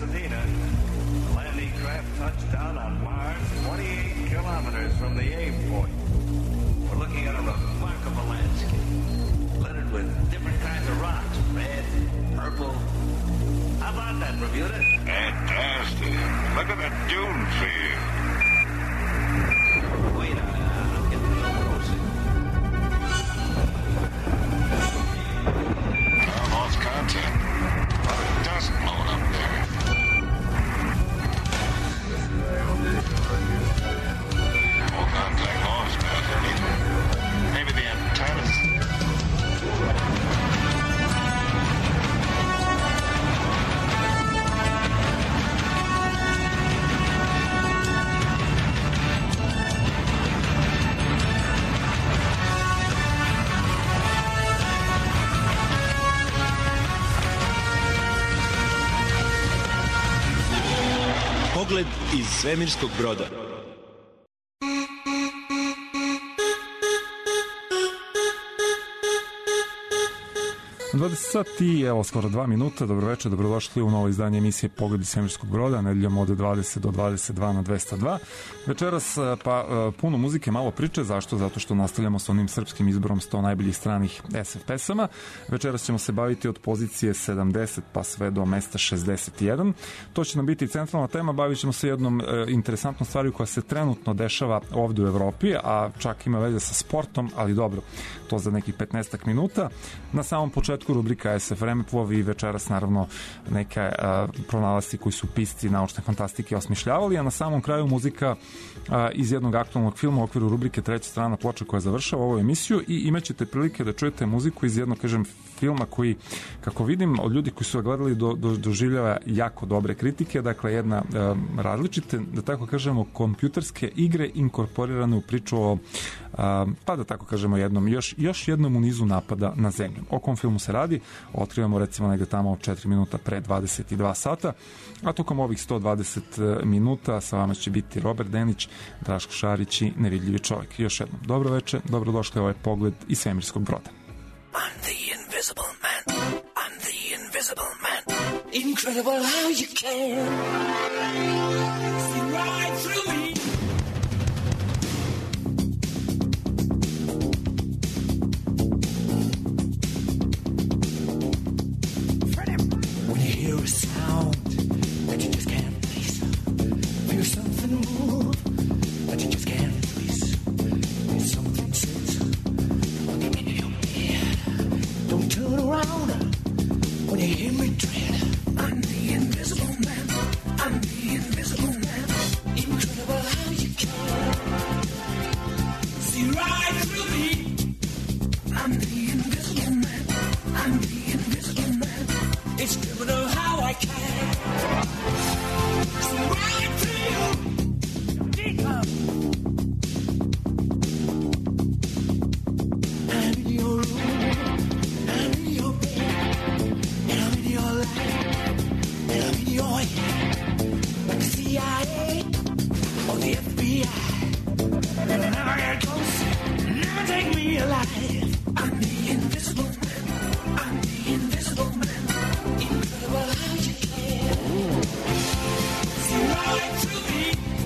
Pasadena. The landing craft touched down on Mars 28 kilometers from the aim point. We're looking at a remarkable landscape, littered with different kinds of rocks, red, purple. How about that, Bermuda? Fantastic. Look at the dune field. Wait, I'm getting a little closer. Lost contact. Well, it doesn't blow up there. All contact lost, man. Maybe the antennas. Pogled iz svemirskog broda. U 20 sati, evo skoro 2 minuta, dobroveče, dobrodošli u novo izdanje emisije Pogled iz svemirskog broda, nedeljom od 20 do 22 na 202. Večeras puno muzike, malo priče, zašto? Zato što nastavljamo sa onim srpskim izborom 100 najboljih stranih SF pesama. Večeras ćemo se baviti od pozicije 70 pa sve do mesta 61. To će nam biti centralna tema, bavit ćemo se jednom interesantnom stvari koja se trenutno dešava ovde u Evropi, a čak ima veze sa sportom, ali dobro, to za nekih 15 minuta. Na samom početku rubrika SF Vremeplovi i večeras naravno neke pronalasci koji su pisci naučne fantastike osmišljavali, a na samom kraju muzika iz jednog aktualnog filma u okviru rubrike Treća strana ploča koja završava ovu emisiju i imaćete prilike da čujete muziku iz jednog, kažem, filma koji, kako vidim, od ljudi koji su ga gledali doživljava jako dobre kritike, dakle jedna različite, da tako kažemo, kompjuterske igre inkorporirane u priču o pa da tako kažemo još jednom u nizu napada na zemlju. O kom filmu se radi, otkrivamo recimo negde tamo 4 minuta pre 22 sata, a tokom ovih 120 minuta sa vama će biti Robert Denić, Draško Šarić i Nevidljivi čovjek. Još jednom, dobro veče, dobrodošli u ovaj Pogled iz svemirskog broda. I'm the invisible man. I'm the invisible man. Incredible how you can see right through me. When you hear a sound that you just can't place, feel something move that you just can't trace. There's something sits in your head. Don't turn around when you hear me tread. I'm the invisible man. I'm the invisible man. Incredible how you can see right through me. I'm the invisible man. I'm the invisible man. It's criminal how I can see right through you. Jacob. I'm in your room. I'm in your bed. And I'm in your life. And I'm in your head. Like the CIA or the FBI. You'll never get close. Never take me alive. I'm the invisible man. I'm the invisible man. Incredible how you can see right through me.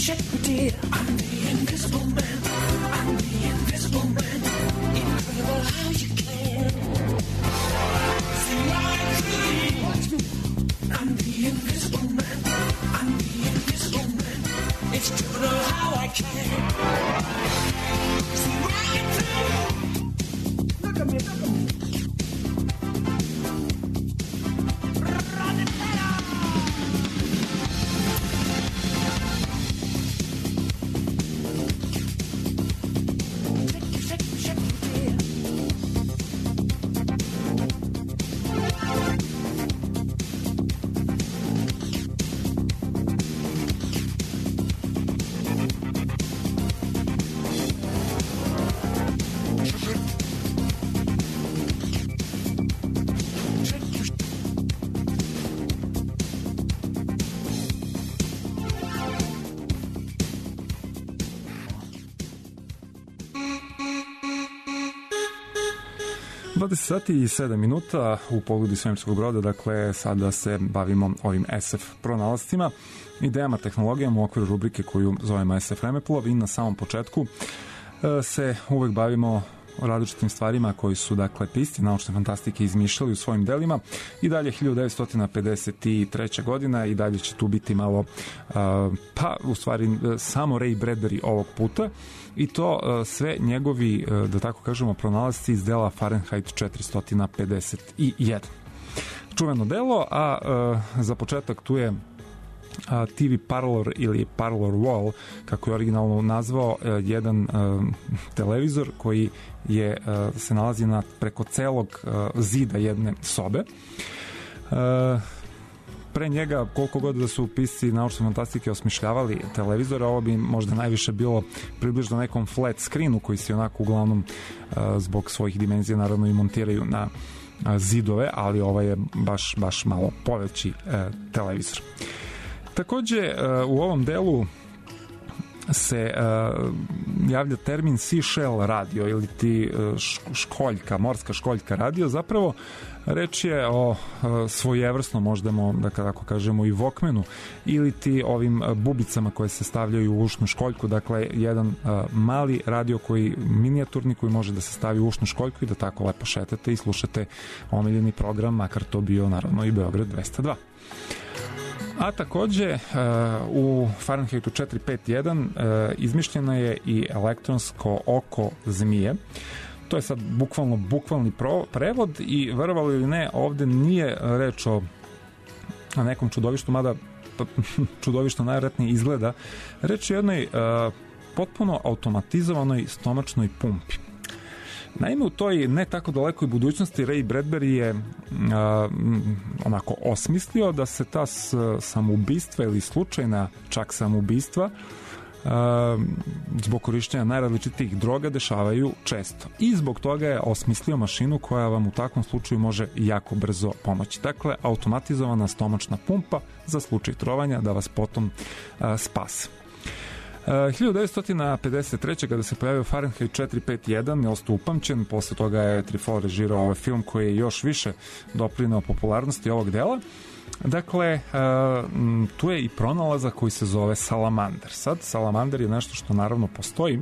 check, dear. I'm the invisible man. I'm the invisible man. Incredible how you can see right through me. Watch me. I'm the invisible man. I'm the invisible man. It's criminal how I can see right through. Look at me, look at me. Sati i 7 minuta u pogledu svemirskog broda, dakle sada se bavimo ovim SF pronalascima, idejama, tehnologijama u okviru rubrike koju zovemo SF Vremeplov i na samom početku se uvek bavimo različitim stvarima koji su, dakle, pisci naučne fantastike izmišljali u svojim delima. I dalje 1953. godina i dalje će tu biti malo pa u stvari samo Ray Bradbury ovog puta i to sve njegovi, da tako kažemo, pronalasci iz dela Fahrenheit 451. Čuveno delo, a za početak tu je TV Parlor ili Parlor Wall, kako je originalno nazvao, jedan televizor koji je, se nalazi preko celog zida jedne sobe. Pre njega, koliko god da su pisci naučne fantastike osmišljavali televizore, ovo bi možda najviše bilo približno nekom flat screenu koji se onako uglavnom zbog svojih dimenzija naravno i montiraju na zidove, ali ovo je baš malo poveći televizor. Takođe, u ovom delu se javlja termin Seashell radio ili ti školjka, morska školjka radio. Zapravo reč je o svojevrsnom, možemo da tako kažemo, i Walkmanu ili ti ovim bubicama koje se stavljaju u ušnu školjku, dakle jedan mali radio koji minijaturni koji može da se stavi u ušnu školjku i da tako lepo šetate i slušate omiljeni program, makar to bio naravno i Beograd 202. A takođe u Fahrenheitu 451 izmišljeno je i elektronsko oko zmije. To je sad bukvalni prevod i verovali ili ne, ovde nije reč o nekom čudovištu, mada čudovišto najvjerojatnije izgleda. Reč je o jednoj potpuno automatizovanoj stomačnoj pumpi. Naime, u toj ne tako dalekoj budućnosti Ray Bradbury je onako osmislio da se ta samoubistva ili slučajna čak samoubistva zbog korišćenja najrazličitijih droga dešavaju često. I zbog toga je osmislio mašinu koja vam u takvom slučaju može jako brzo pomoći. Dakle, automatizovana stomačna pumpa za slučaj trovanja da vas potom spase. 1953. kada se pojavio Fahrenheit 451 je ostao upamćen, posle toga je Truffaut režirao ovaj film koji je još više doprineo popularnosti ovog dela. Dakle, tu je i pronalazak koji se zove salamander. Sad, salamander je nešto što naravno postoji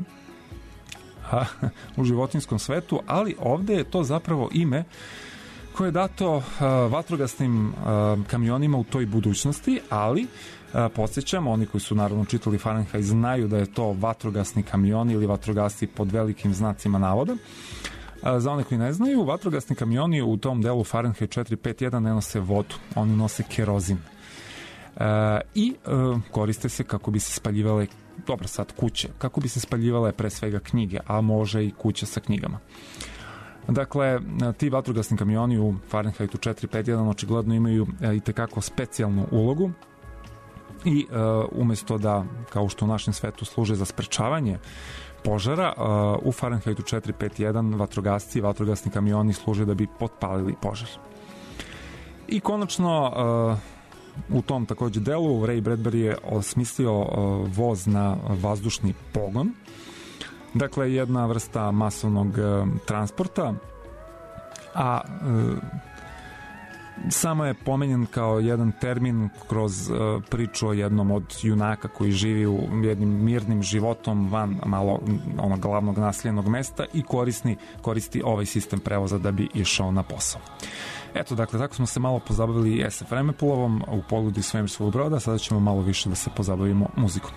u životinjskom svetu, ali ovde je to zapravo ime koje je dato vatrogasnim kamionima u toj budućnosti, ali podsjećam, oni koji su naravno čitali Fahrenheit znaju da je to vatrogasni kamioni ili vatrogasci pod velikim znacima navoda. Za one koji ne znaju, vatrogasni kamioni u tom delu Fahrenheit 451 ne nose vodu, oni nose kerozin. I koriste se kako bi se spaljivale, dobro sad kuće, kako bi se spaljivale pre svega knjige, a može i kuće sa knjigama. Dakle, ti vatrogasni kamioni u Fahrenheitu 451 očigledno imaju i tekako specijalnu ulogu i umesto da, kao što u našem svetu služe za sprečavanje požara, u Fahrenheitu 451 vatrogasci i vatrogasni kamioni služe da bi potpalili požar. I konačno, u tom takođe delu Ray Bradbury je osmislio voz na vazdušni pogon. Dakle, jedna vrsta masovnog transporta, a samo je pomenjen kao jedan termin kroz priču o jednom od junaka koji živi u jednim mirnim životom van malo onog glavnog naseljenog mesta i koristi ovaj sistem prevoza da bi išao na posao. Eto, dakle, tako smo se malo pozabavili SF Vremepulovom u Pogledu iz svemirskog broda, sada ćemo malo više da se pozabavimo muzikom.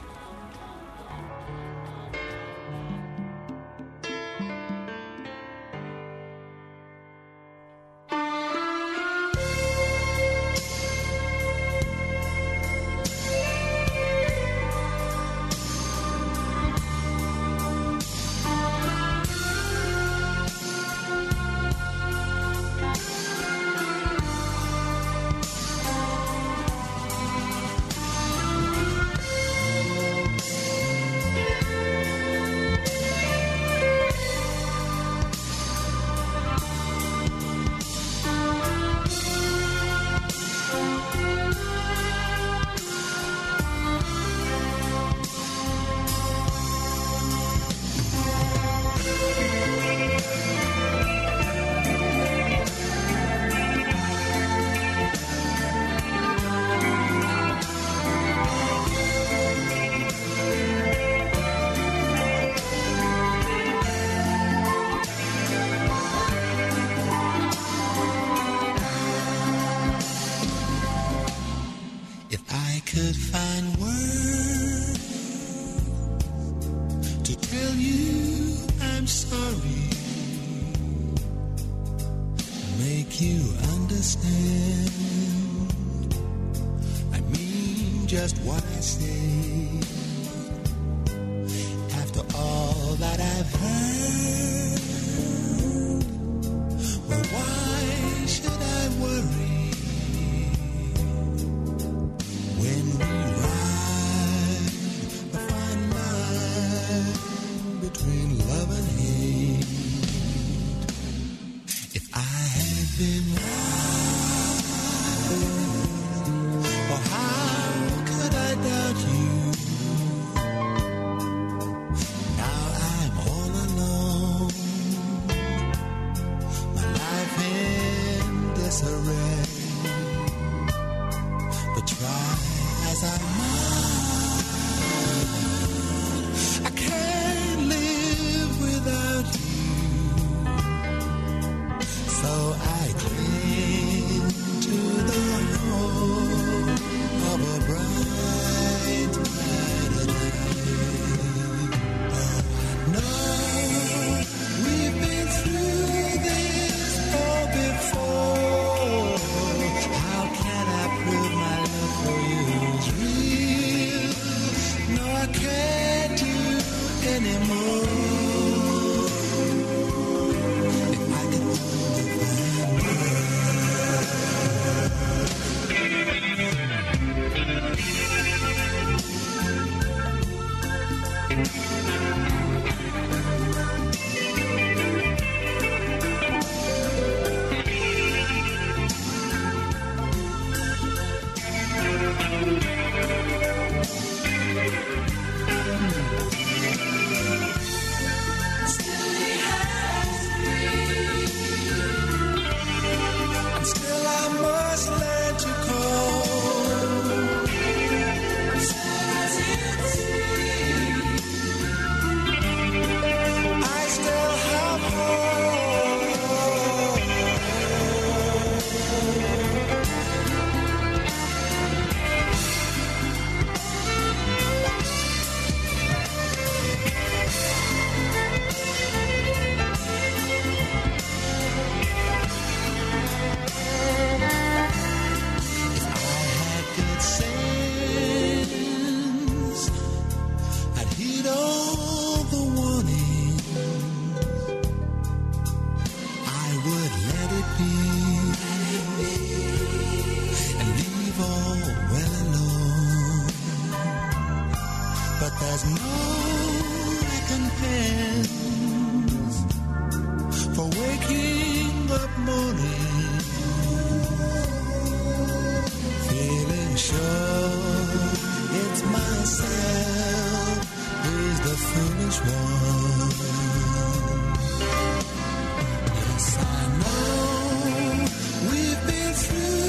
Yes, I know we've been through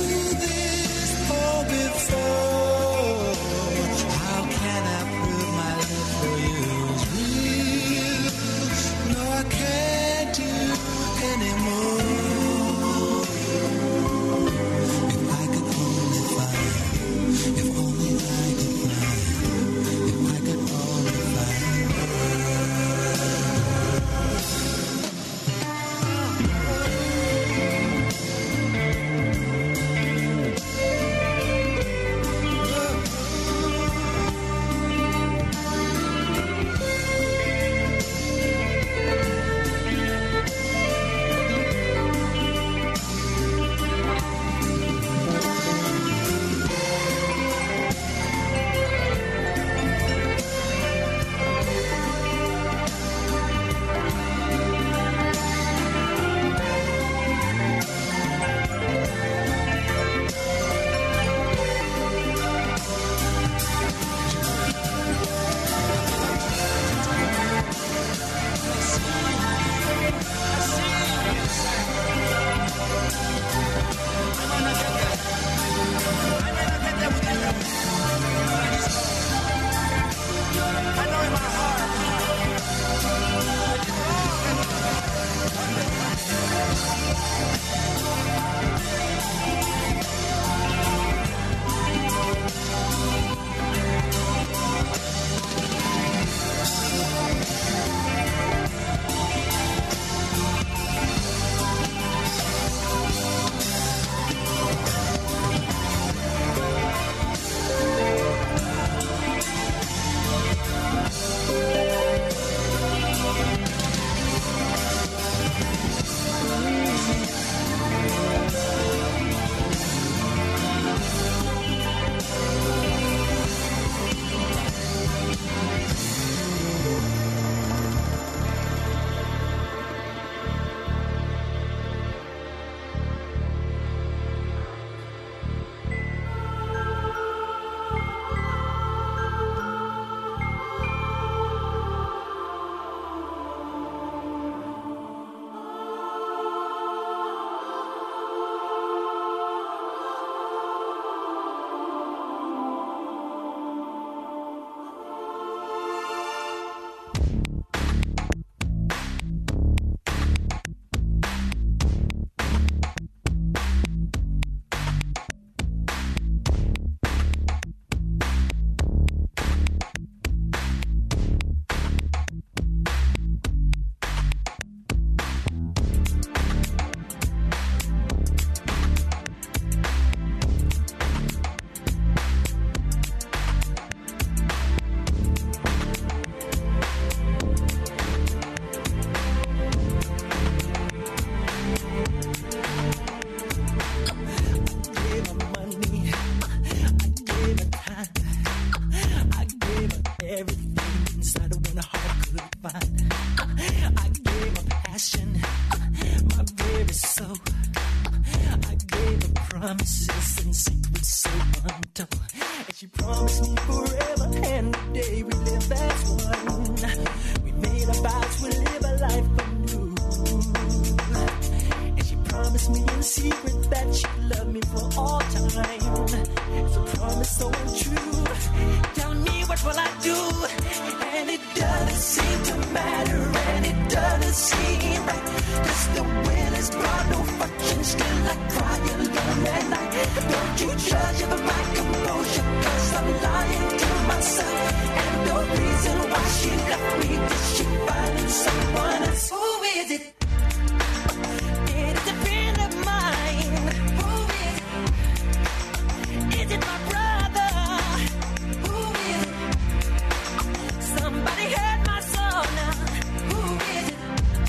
inside of one heart could find. I gave her passion, my very soul. I gave her promises and secrets so untold. And she promised me forever, and the day we live as one. We made a vow to live a life anew. And she promised me in secret that she'd love me for all time. It's a promise so untrue. Tell me what will I do? And it doesn't seem to matter, and it doesn't seem right. 'Cause the wind has brought no fortune, still I cry alone at night. Don't you judge over my composure, 'cause I'm lying to myself. And the reason why she left me is she finding someone else. Who is it? It is a friend of mine. Who is it? Is it my brother? Who is it? Somebody hurt my soul now. Who is it?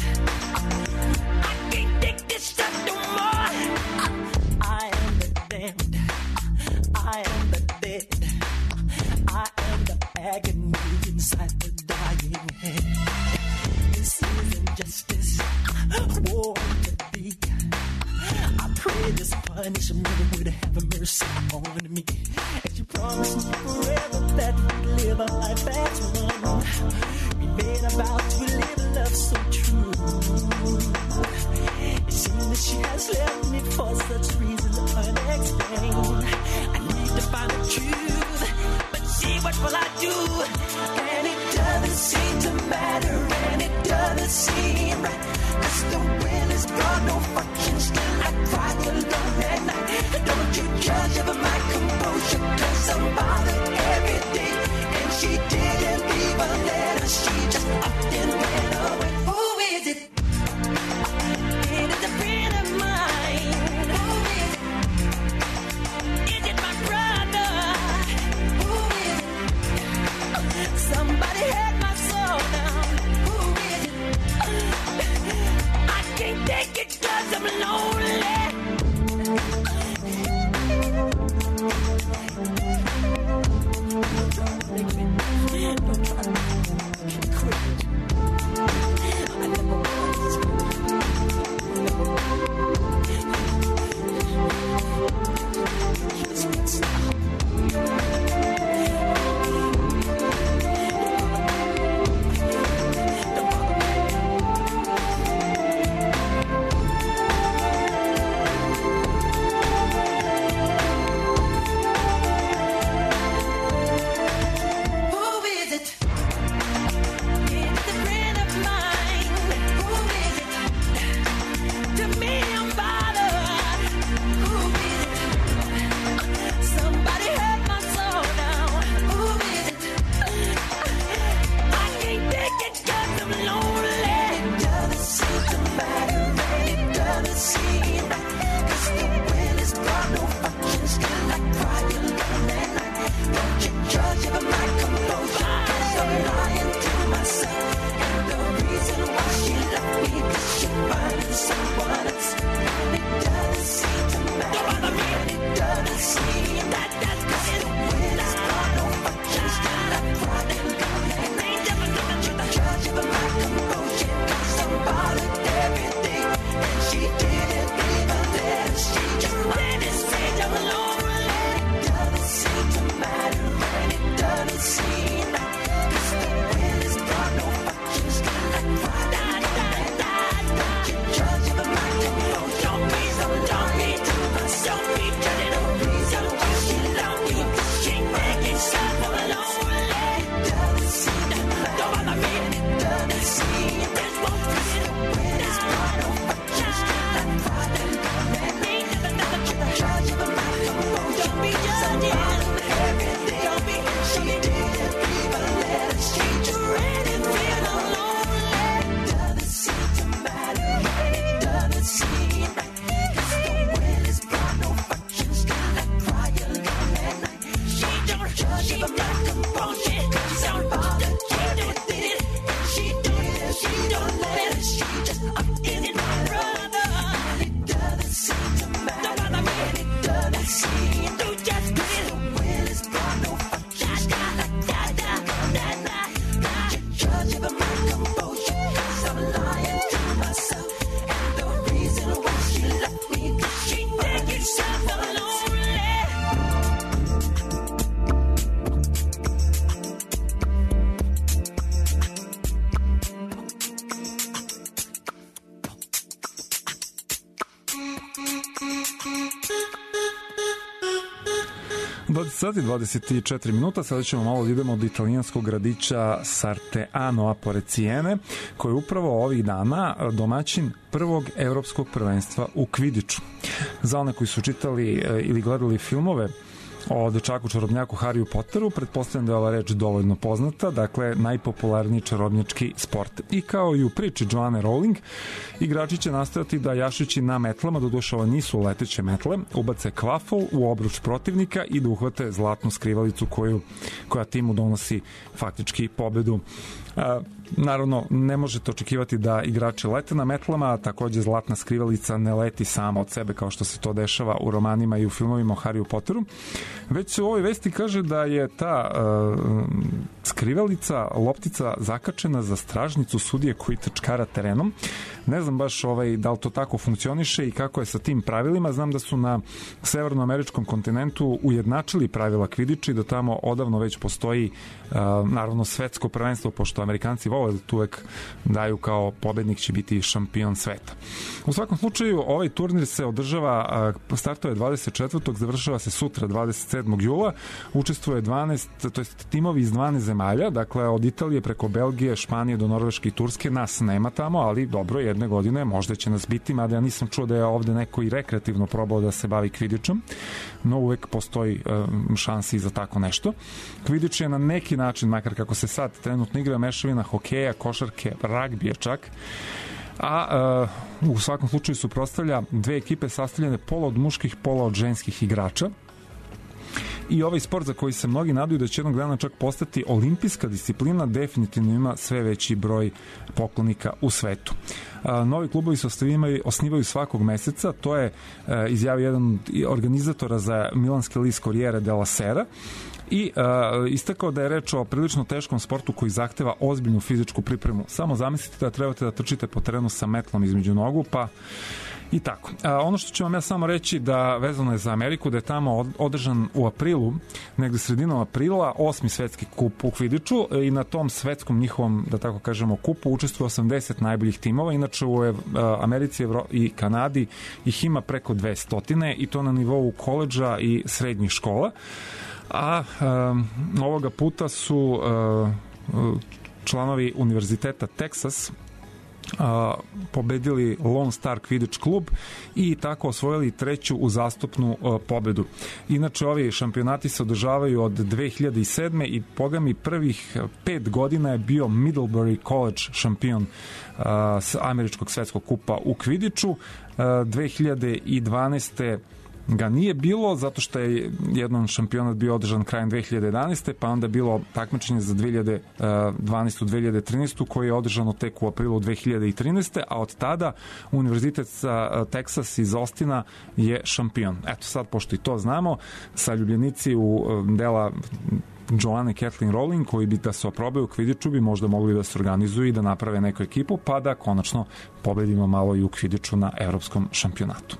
I can't take this stuff no more. I am the damned. I am the dead. I am the agony inside the dying head. This is injustice. War to be. I pray this punishment would have mercy on me. And you promised me forever that we'd live a life as one. We made a vow to live a love so true. It seems that she has left me for such reasons unexplained. I need to find the truth, but see what will I do? And it doesn't seem to matter, and it doesn't seem right. 'Cause the wind has brought no fortune, still I cry alone at night. Don't you judge over my composure, 'cause I'm bothered every day. And she didn't leave a letter, 20:24 minuta, sada ćemo malo da idemo od italijanskog gradića Sarteano a Poreciene, koji je upravo ovih dana domaćin prvog evropskog prvenstva u Kvidiću. Za one koji su čitali ili gledali filmove o dečaku čarobnjaku Harryu Potteru, pretpostavljam da je ova reč dovoljno poznata, dakle najpopularniji čarobnjački sport. I kao i u priči Joanne Rowling, igrači će nastojati da jašući na metlama, doduše ovo nisu leteće metle, ubace kvafol u obruč protivnika i da uhvate zlatnu skrivalicu koja timu donosi faktički pobedu. Naravno, ne možete očekivati da igrači lete na metlama, a takođe zlatna skrivalica ne leti sama od sebe kao što se to dešava u romanima i u filmovima o Harryu Potteru, već se u ovoj vesti kaže da je ta skrivalica, loptica zakačena za stražnicu sudije koji trčkara terenom. Ne znam baš da li to tako funkcioniše i kako je sa tim pravilima. Znam da su na severnoameričkom kontinentu ujednačili pravila Kvidića i da tamo odavno već postoji naravno svetsko prvenstvo, pošto Amerikanci vole da tu uvek daju kao pobednik će biti šampion sveta. U svakom slučaju, ovaj turnir se održava, startuje 24. završava se sutra 27. jula. Učestvuje 12, to jest timovi iz 12 zemalja, dakle od Italije preko Belgije, Španije do Norveške i Turske. Nas nema tamo, ali dobro, jedne godine možda će nas biti, mada ja nisam čuo da je ovde neko i rekreativno probao da se bavi Kvidićom, no uvek postoji šansi za tako nešto. Kvidić je na neki način, makar kako se sad trenutno igra, mešavina hokeja, košarke, ragbija čak, a u svakom slučaju suprotstavlja dve ekipe sastavljene pola od muških, pola od ženskih igrača. I ovaj sport za koji se mnogi nadaju da će jednog dana čak postati olimpijska disciplina, definitivno ima sve veći broj poklonika u svetu. Novi klubovi se osnivaju svakog meseca, to je izjavio jedan organizatora za milanski list Corriere della Sera, i istakao da je reč o prilično teškom sportu koji zahteva ozbiljnu fizičku pripremu. Samo zamislite da trebate da trčite po terenu sa metlom između nogu, pa i tako. Ono što ću vam ja samo reći da vezano je za Ameriku, da je tamo održan u aprilu, negde sredinom aprila, 8. svetski kup u Kvidiću i na tom svetskom njihovom, da tako kažemo, kupu učestvuje 80 najboljih timova. Inače u Americi i Kanadi ih ima preko 200 i to na nivou koledža i srednjih škola. A ovoga puta su članovi Univerziteta Texas pobedili Lone Star Quidditch klub i tako osvojili treću uzastopnu pobedu. Inače, ovi šampionati se održavaju od 2007. i pogami prvih 5 godina je bio Middlebury College šampion američkog svetskog kupa u Quidditchu. 2012. ga nije bilo, zato što je jedan šampionat bio održan krajem 2011. pa onda bilo takmičenje za 2012-2013. koji je održano tek u aprilu 2013. a od tada Univerzitet Texas iz Austina je šampion. Eto sad, pošto i to znamo, sa ljubljenici u dela Joanne Kathleen Rowling, koji bi da se oprobaju u Kvidiću, bi možda mogli da se organizuju i da naprave neku ekipu, pa da konačno pobedimo malo i u Kvidiću na evropskom šampionatu.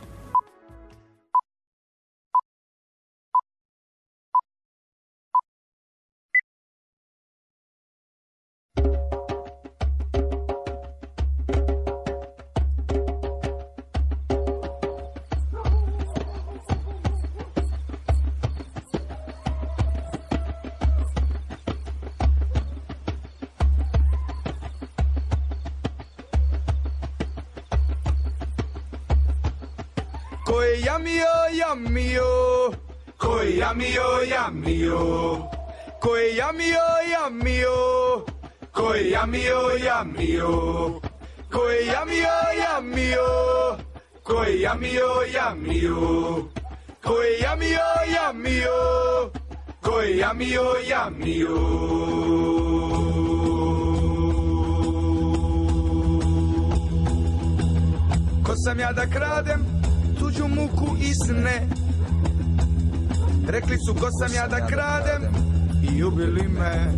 Ko sam ja da kradem tuđu muku i sne? Rekli su ko sam ja da kradem i ubili me.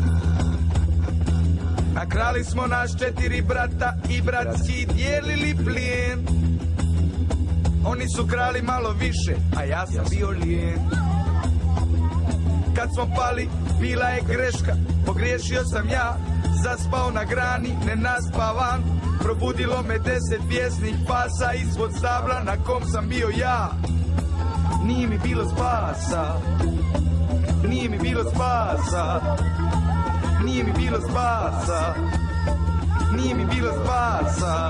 A krali smo naš 4 brata i bratski dijelili plijen. Oni su krali malo više, a ja sam bio lijen. Kad smo pali, bila je greška, pogriješio sam ja, zaspao na grani, nenaspavan. Probudilo me 10 vjesnih pasa ispod stabla na kom sam bio ja. nije mi bilo spasa, nije mi bilo spasa, nije mi bilo spasa, nije mi bilo spasa.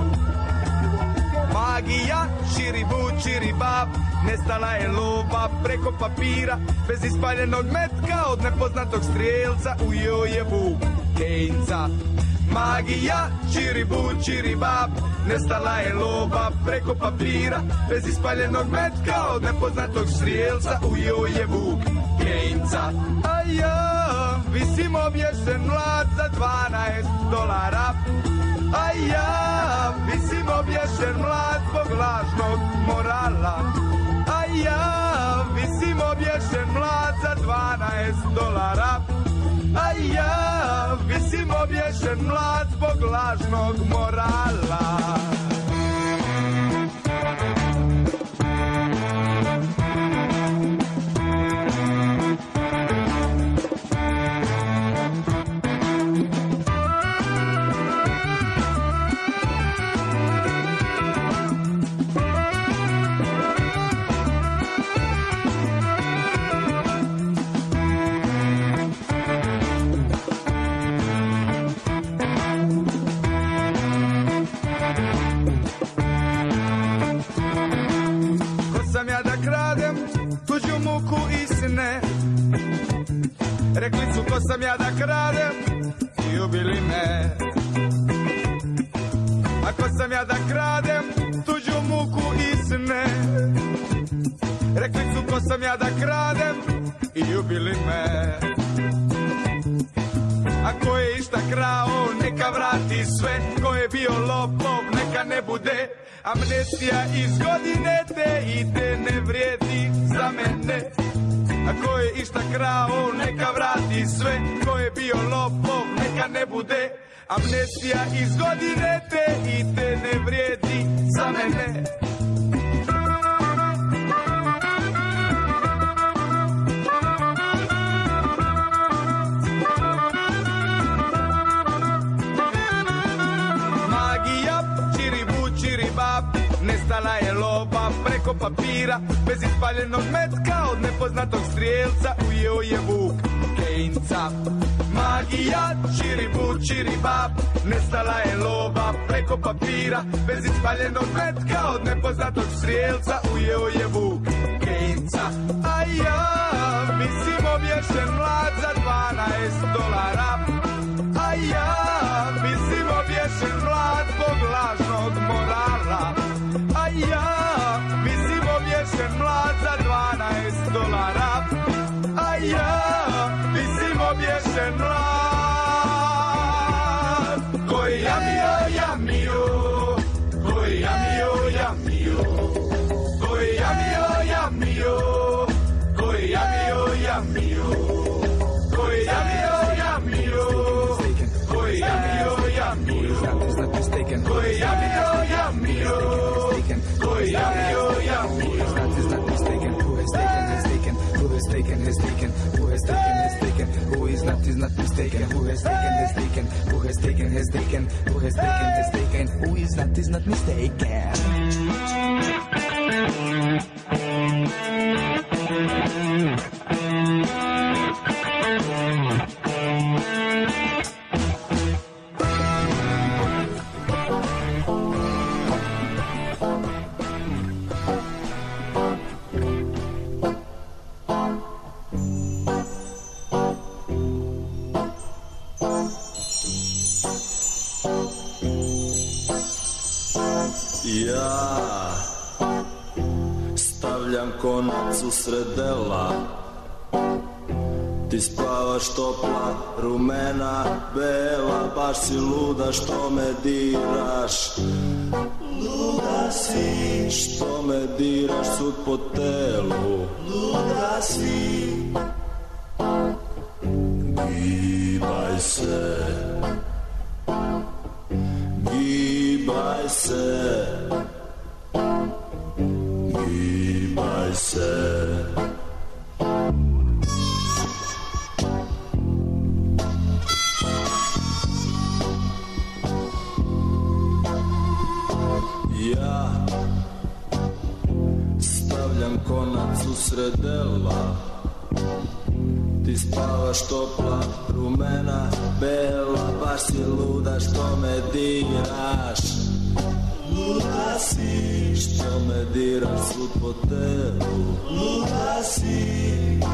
Magija, čiribu, čiribab, nestala je lova preko papira, bez ispaljenog metka od nepoznatog strijelca, ujeo je Vuk Kejnca. Magija, čiribu, čiribab, nestala je lova preko papira, bez ispaljenog metka od nepoznatog strijelca, ujeo je Vuk Kejnca. A ja visim obješen mlad za $12. A ja visim obješen mlad zbog lažnog morala. A ja visim obješen mlad za $12. A ja visim obješen mlad zbog lažnog morala. Rekli su ko sam ja da kradem i ubili me. A ko sam ja da kradem tuđu muku i sne. Rekli su ko sam ja da kradem i ubili me. A ko je išta krao neka vrati sve. Ko je bio lopov neka ne bude amnestija iz godine te i te ne vrijedi za mene. A ko je išta krao neka vrati sve. Ko je bio lopov neka ne bude amnestija iz godine te i te ne vrijedi za mene. Magija, čiribu, čiribab, nestala je lova preko papira, bez ispaljenog metka od nepoznatog strijelca, ujeo je Vuk Kejnca. Magija, čiribu, čiribab, nestala je lova preko papira, bez ispaljenog metka od nepoznatog strijelca, ujeo je Vuk Kejnca. A ja mislim obješen mlad za $12. A ja mislim obješen mlad zbog lažnog morala. A ja mislim obješen mlad za $12. A ja mislim obješen mlad koji jamio, jamio, koji jamio, jamio, koji jamio, jamio, koji jamio, jamio, koji jamio, jamio, koji jamio, jamio, koji jamio, jamio, koji jamio, jamio. Who has taken is taken, who has taken is taken, who is not mistaken, who has taken is taken, who has taken has taken, who has taken is taken, who is not mistaken. Konac u sredela, ti spavaš topla, rumena, bela, baš si luda što me diraš. Luda si što me diraš sud po telu. Luda si. Gibaj se, gibaj se, gibaj se. Ja stavljam konac sredela. Ti spavaš topla, rumena, bela, baš si luda što me diraš. Luda si što me diraš svud po telu. Luda si.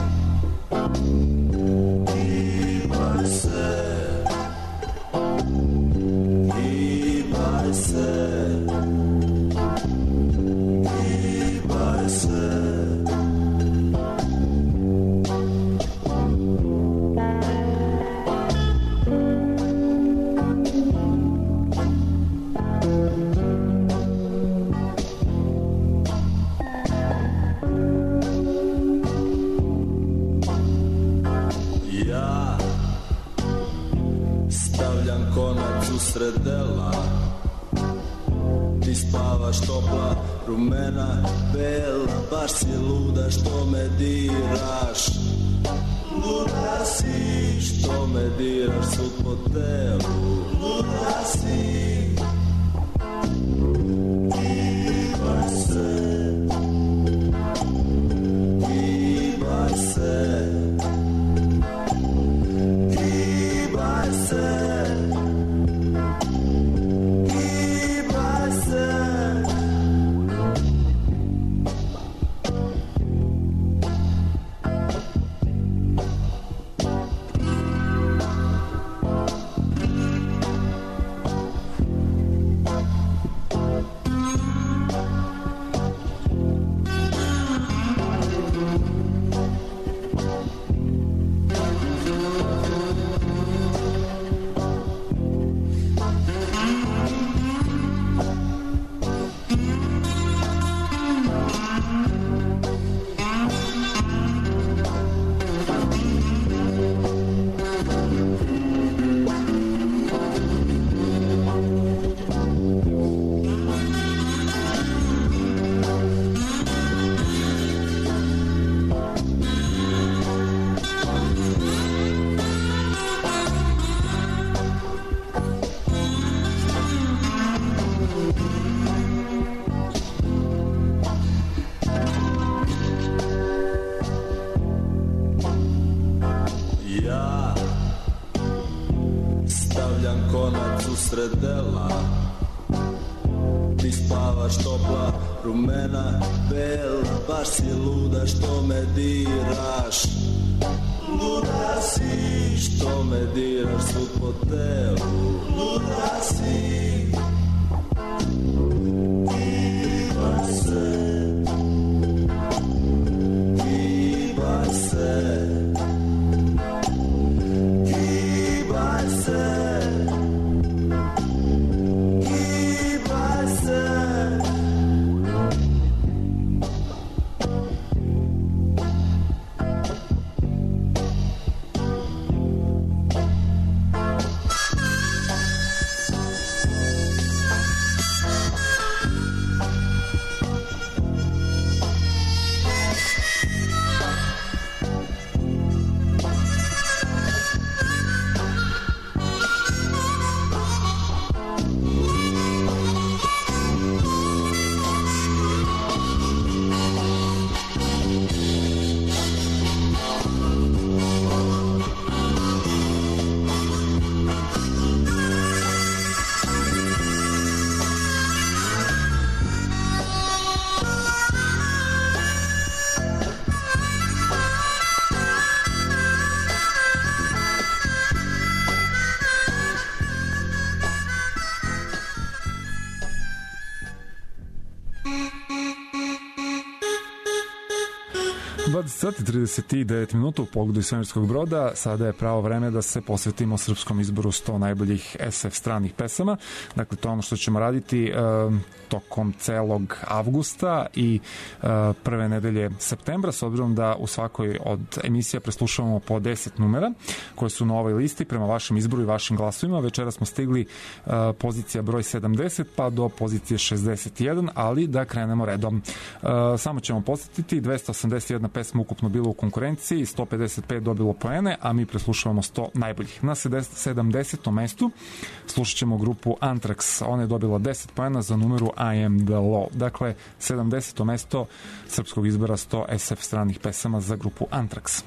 Gibaj se, gibaj se, gibaj se. Sredela. Ti spavaš topla, rumena, bela, baš si luda što me diraš. Luda si što me diraš svud po telu. Luda si. Gibaj se, gibaj se, gibaj se. Sredela. Ti spavaš topla, rumena, bela, baš si luda što me diraš. Luda si što me diraš svud po telu. Luda si. Gibaj se, gibaj se, gibaj se. Sati 39 minuta u pogledu iz svemirskog broda. Sada je pravo vreme da se posvetimo srpskom izboru 100 najboljih SF stranih pesama. Dakle, to je ono što ćemo raditi tokom celog avgusta i prve nedelje septembra, s obzirom da u svakoj od emisija preslušavamo po 10 numera koje su na ovoj listi prema vašem izboru i vašim glasovima. Večera smo stigli pozicija broj 70 pa do pozicije 61, ali da krenemo redom. Samo ćemo podsjetiti, 281 pesma pesma ukupno bila u konkurenciji, 155 dobilo poene, a mi preslušavamo 100 najboljih. Na 70. mestu slušat ćemo grupu Anthrax, ona je dobila 10 poena za numeru I Am The Law. Dakle, 70. mesto srpskog izbora 100 SF stranih pesama za grupu Anthrax.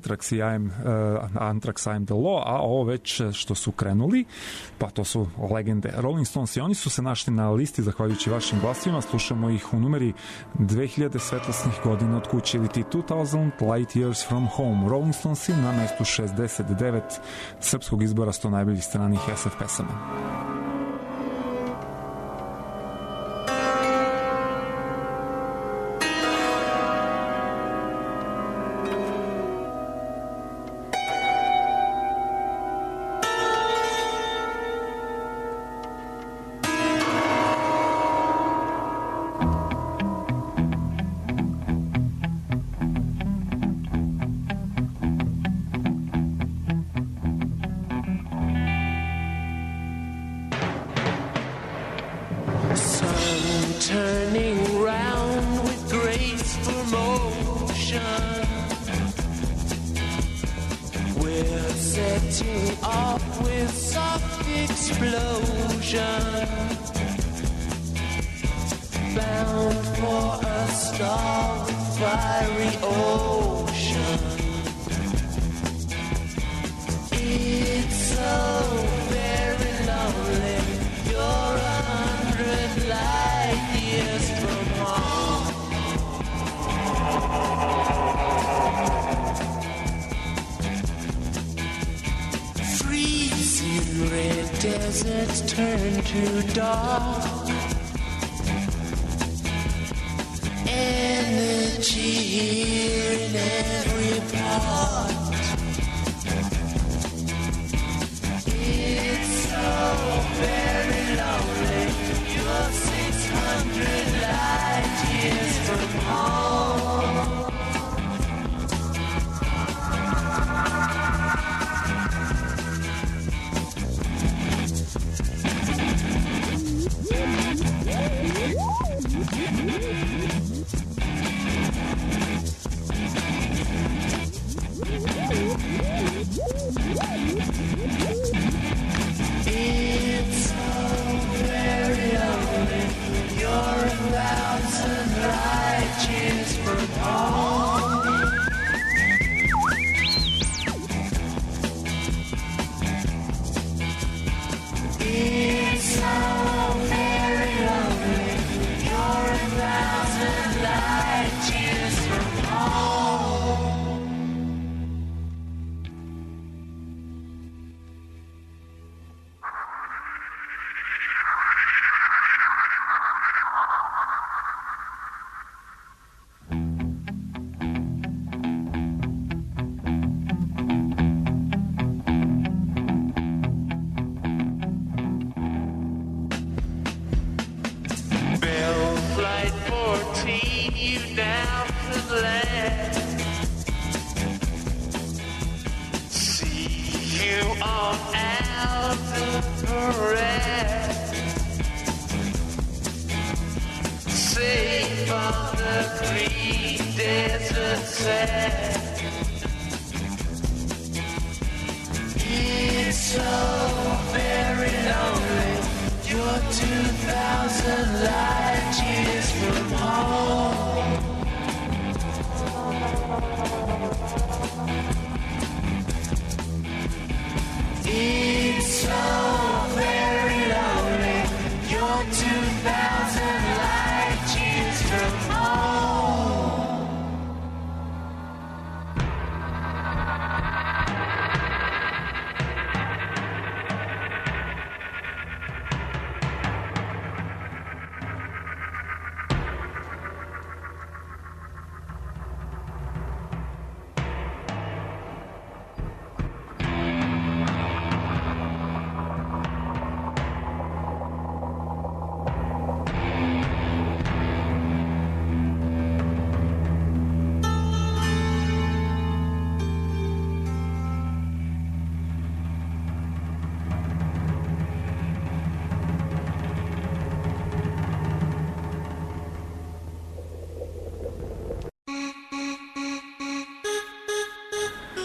Anthrax i Anthrax, I'm the Law, a ovo već što su krenuli, pa to su legende Rolling Stones i oni su se našli na listi zahvaljujući vašim glasovima. Slušamo ih u numeri 2000 svetlosnih godina od kuće ili ti 2000 Light Years from Home. Rolling Stones na mestu 69 srpskog izbora 100 najboljih stranih SF pesama.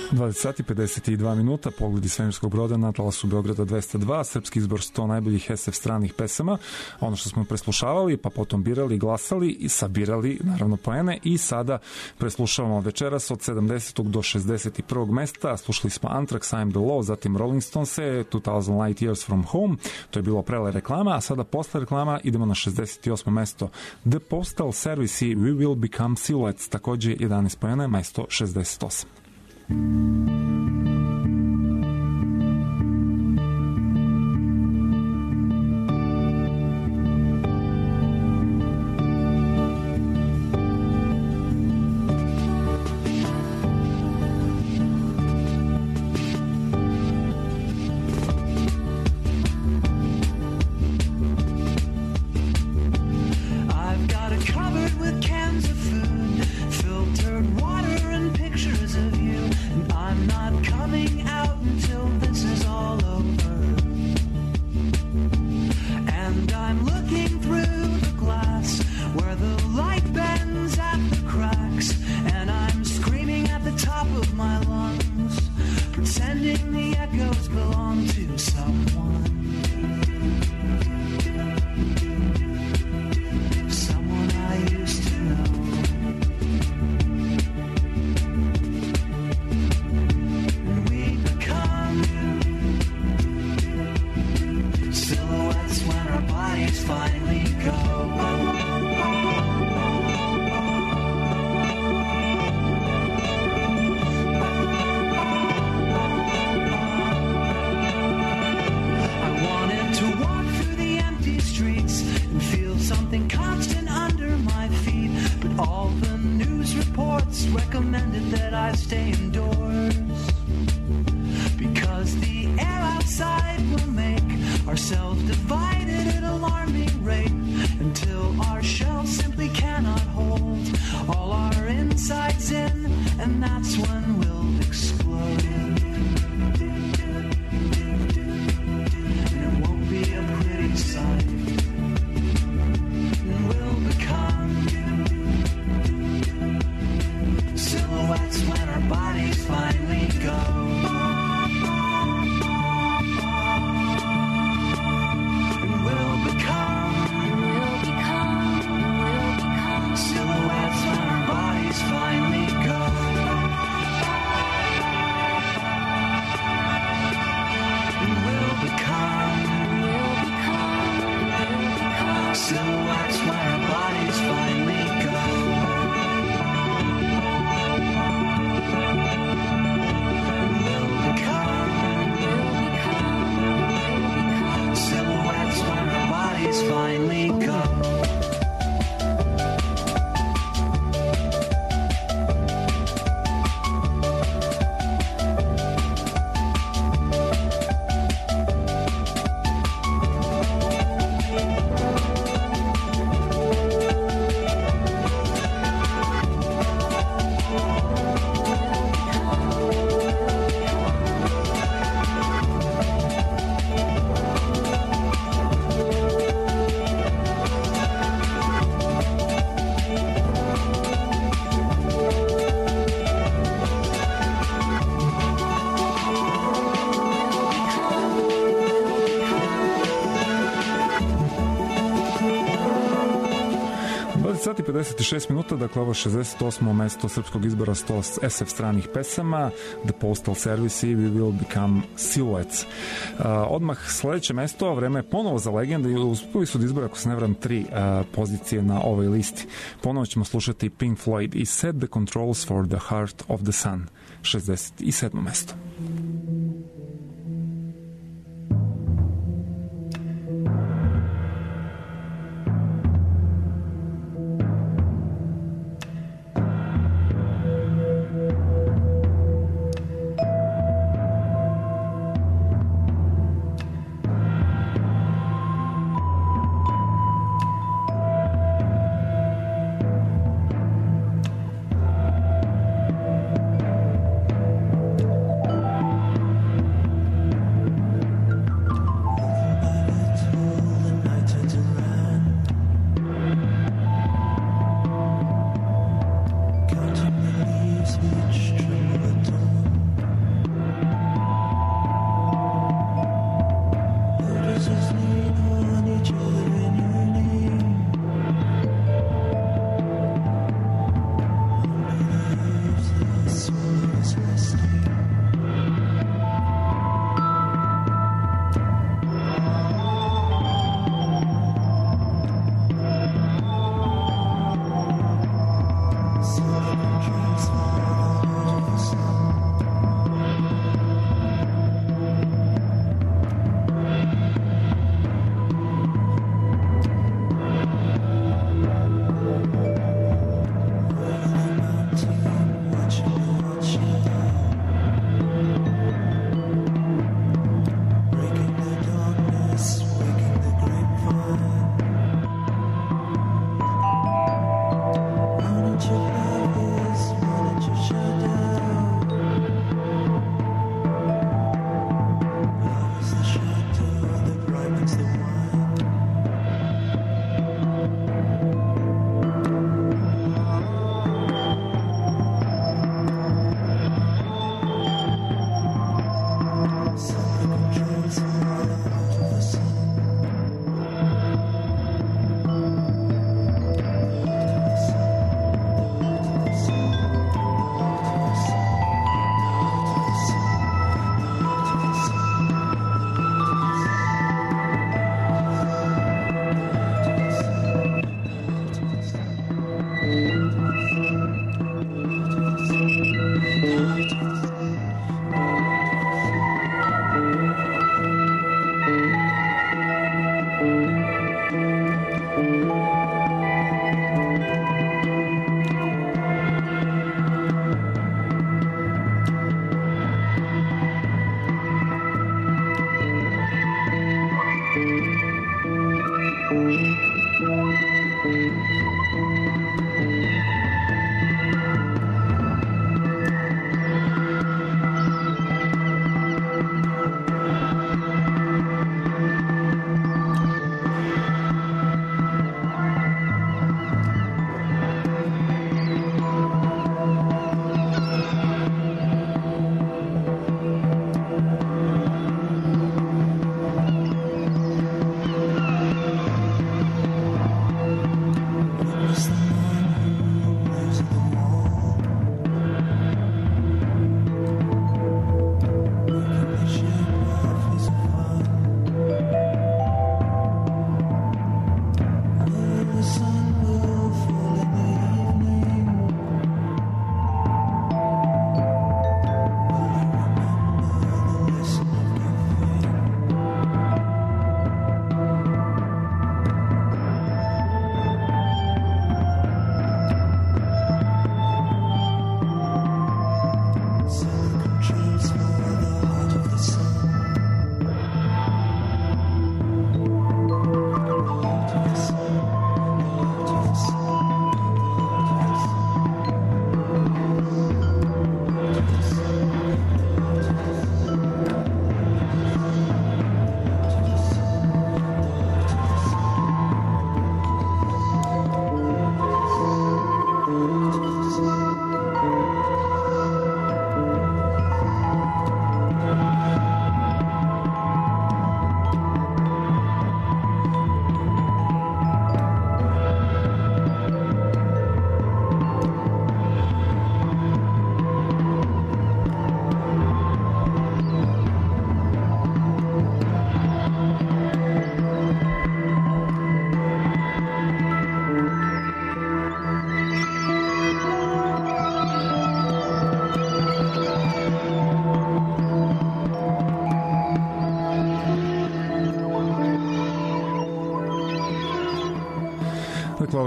20 sati 52 minuta, pogledi svemirskog broda na talasu Beograda 202, srpski izbor 100 najboljih SF stranih pesama, ono što smo preslušavali, pa potom birali, glasali i sabirali, naravno, poene, i sada preslušavamo večeras od 70. do 61. mesta. Slušali smo Anthrax, I'm the Law, zatim Rolling Stones, 2000 Light Years from Home, to je bilo prele reklama, a sada posle reklama idemo na 68. mesto, The Postal Service i We Will Become Silhouettes, takođe 11 poena, mesto 68. Sati 56 minuta, dakle ovo 68. mesto srpskog izbora 100 SF stranih pesama, The Postal Service i We Will Become Silhouettes. Odmah sledeće mesto, vreme je ponovo za legende i uspeli su da izbora, ako se ne vram, 3 pozicije na ovoj listi. Ponovo ćemo slušati Pink Floyd i Set the Controls for the Heart of the Sun, 67. mesto.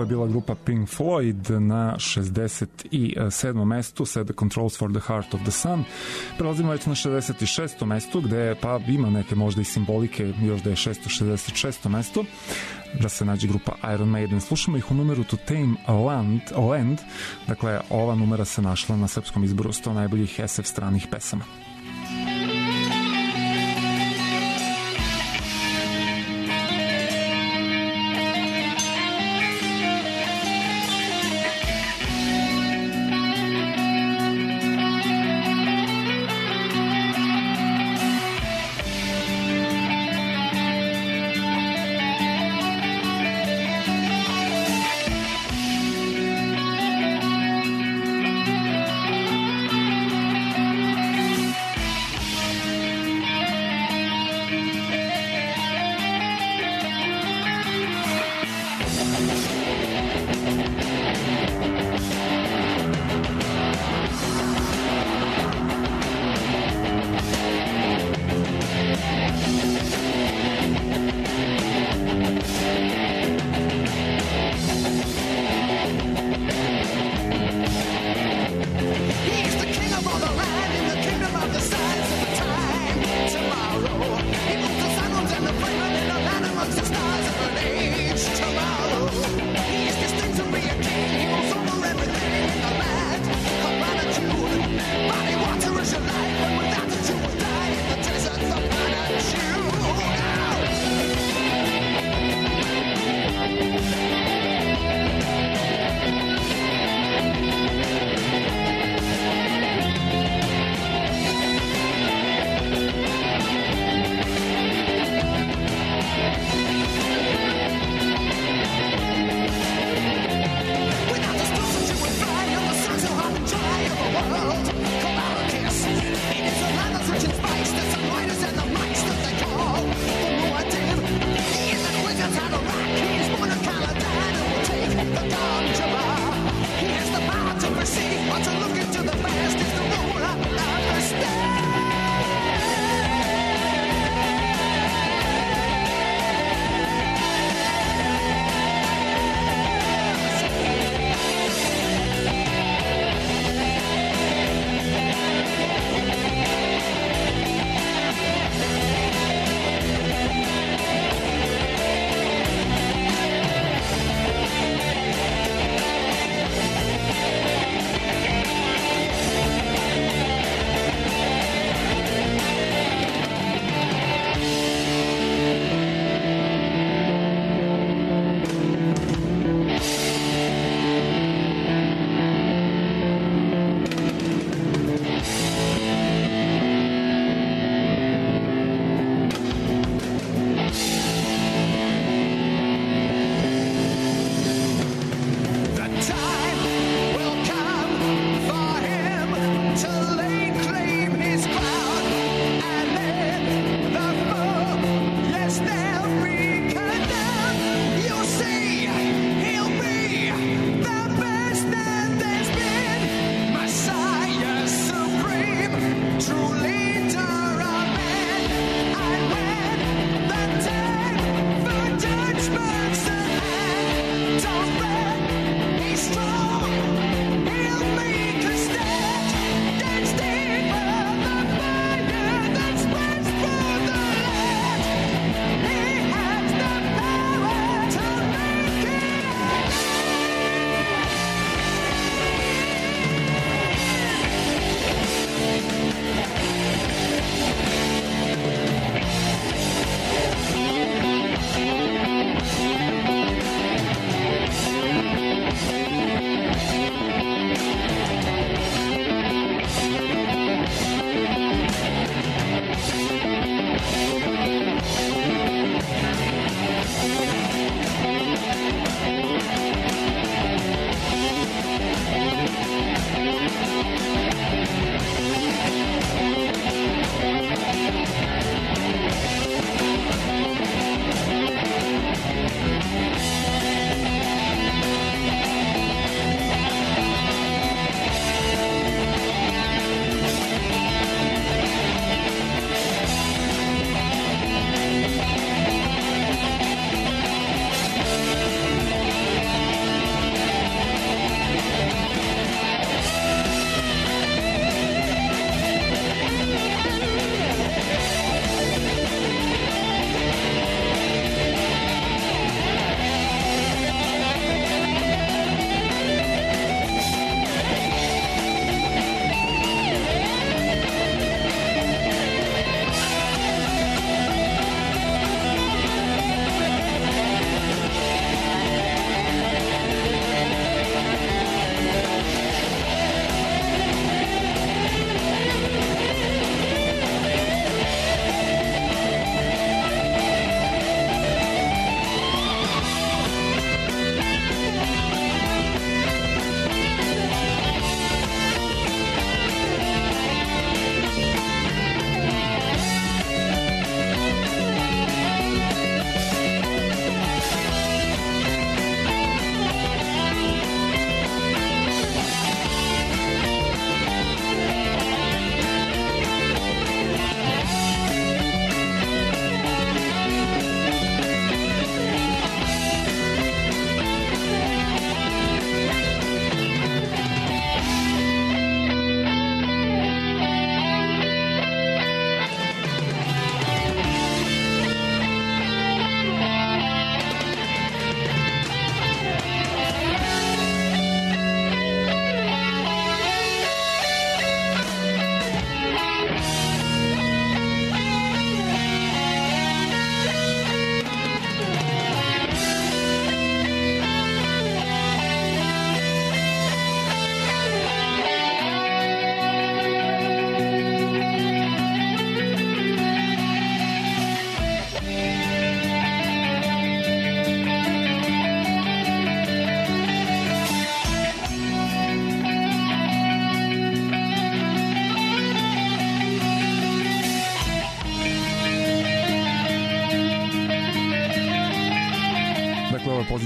je bila grupa Pink Floyd na 67. mestu, Set the Controls for the Heart of the Sun. Prelazimo već na 66. mestu, gde pa ima neke možda i simbolike, još da je 666. mesto, da se nađe grupa Iron Maiden. Slušamo ih u numeru To Tame a Land. Dakle, ova numera se našla na srpskom izboru 100 najboljih SF stranih pesama.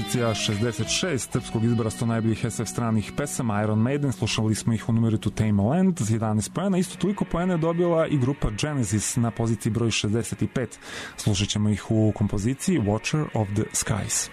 pozicija 66 srpskog izbora 100 najboljih SF stranih pesama Iron Maiden, slušali smo ih u numeritu Tame Land za 11 poena, isto toliko poena je dobila i grupa Genesis na poziciji broj 65, slušat ćemo ih u kompoziciji Watcher of the Skies.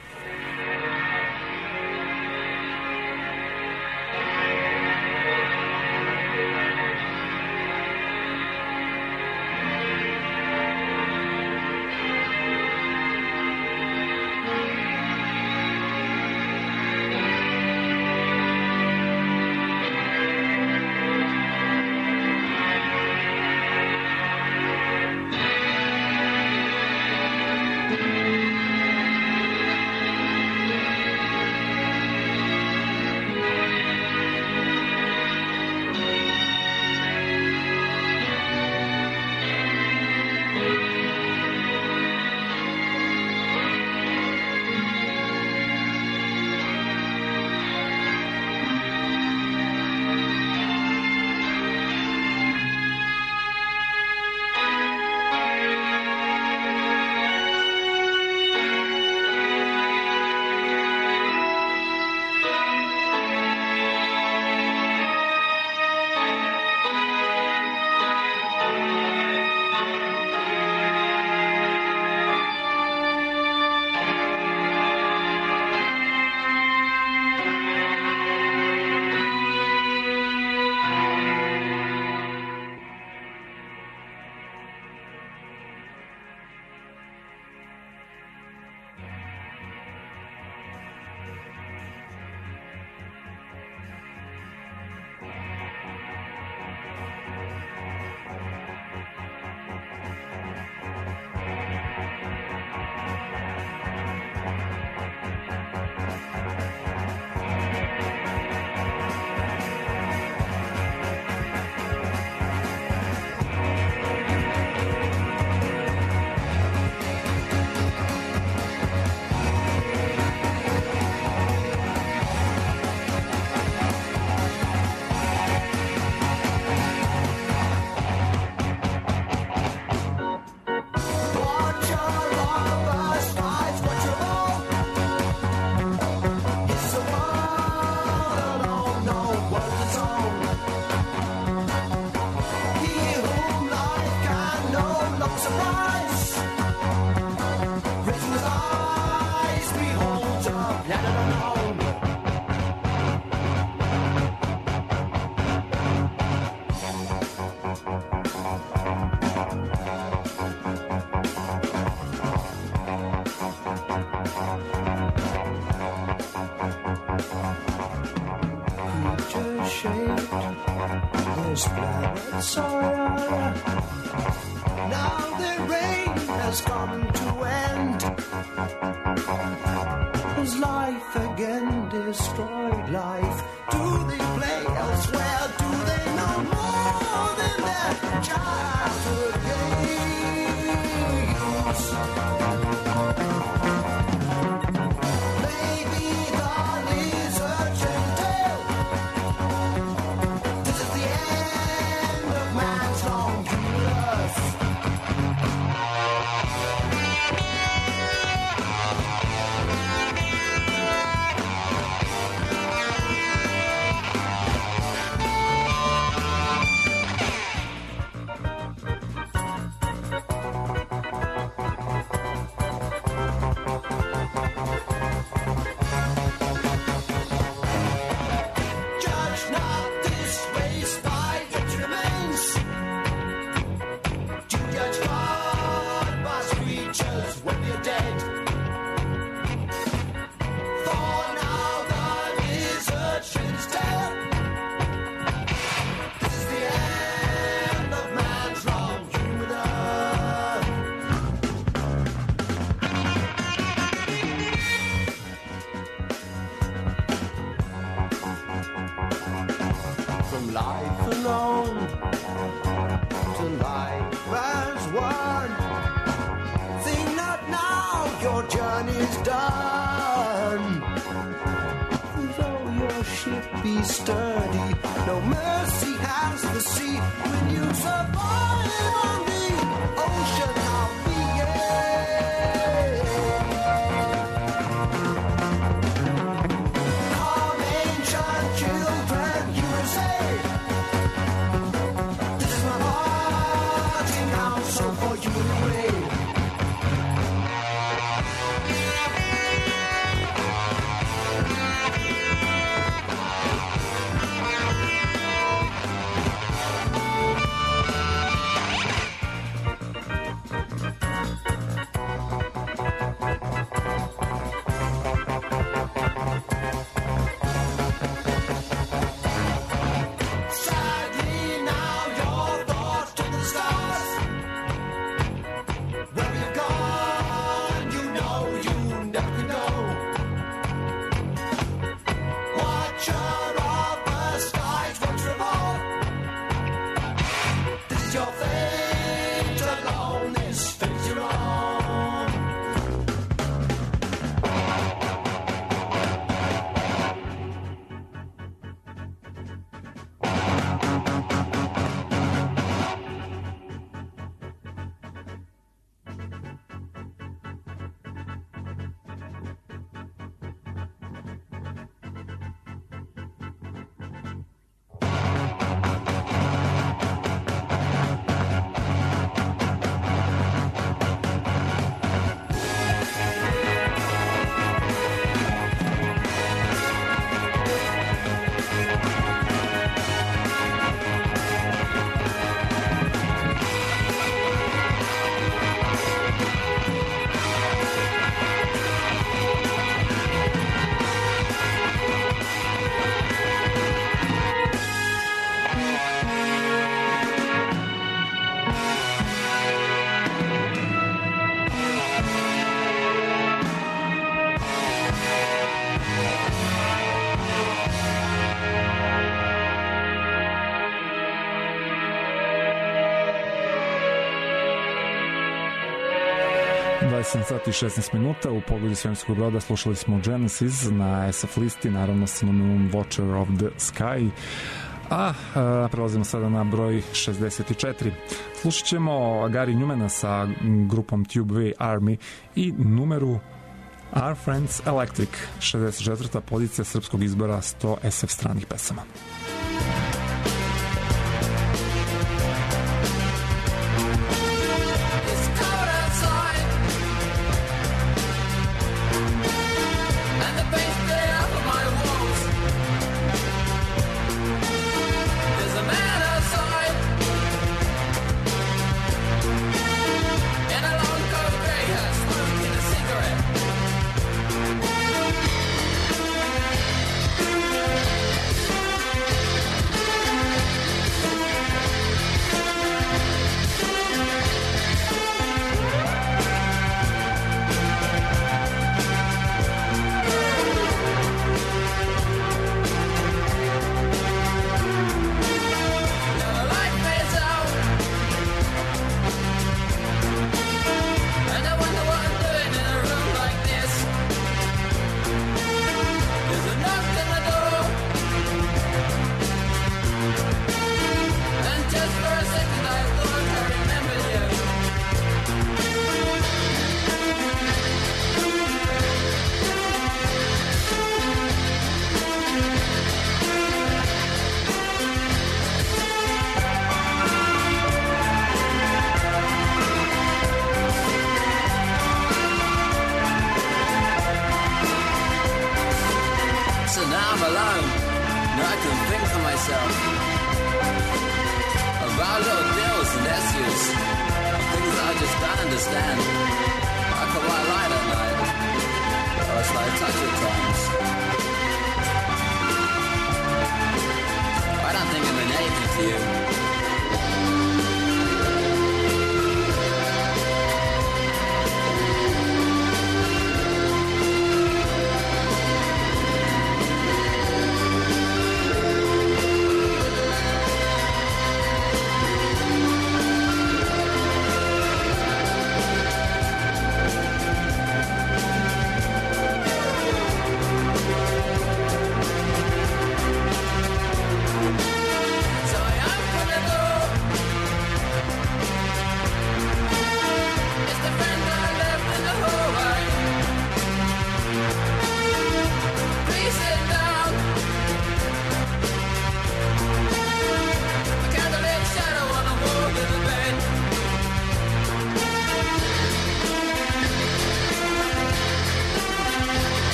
27 sati i 16 minuta. U pogledu svemirskog broda slušali smo Genesis na SF listi, naravno sa numerom Watcher of the Sky. A prelazimo sada na broj 64. Slušat ćemo Gary Newmana sa grupom Tubeway Army i numeru Our Friends Electric, 64. pozicija srpskog izbora 100 SF stranih pesama.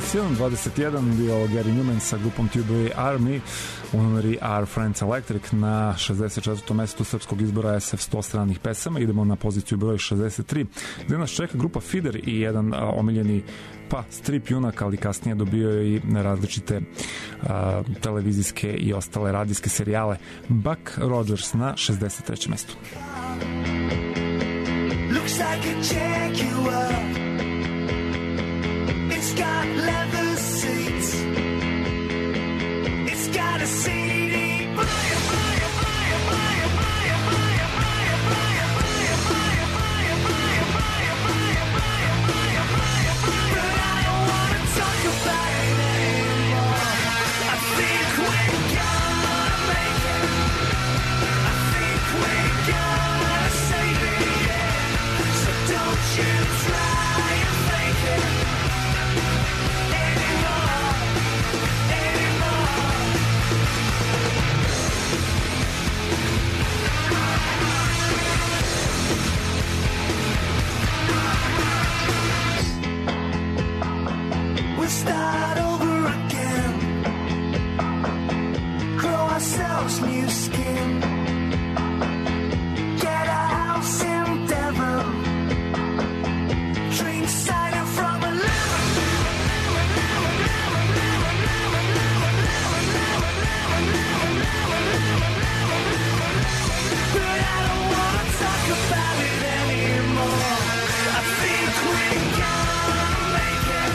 21-21 bio Gary Newman sa grupom Tubular Army u numeri Our Friends Electric na 64. mestu srpskog izbora SF 100 stranih pesama. Idemo na poziciju broj 63 gde nas čeka grupa Feeder i jedan omiljeni strip junak, ali kasnije dobio je i različite televizijske i ostale radijske serijale. Buck Rogers na 63. mestu. Looks like a Jaguar. It's got leather seats. It's got a CD player. Start over again, grow ourselves new skin, get a house in Devon, drink cider from a but I don't wanna talk about it anymore. I think we're gonna make it.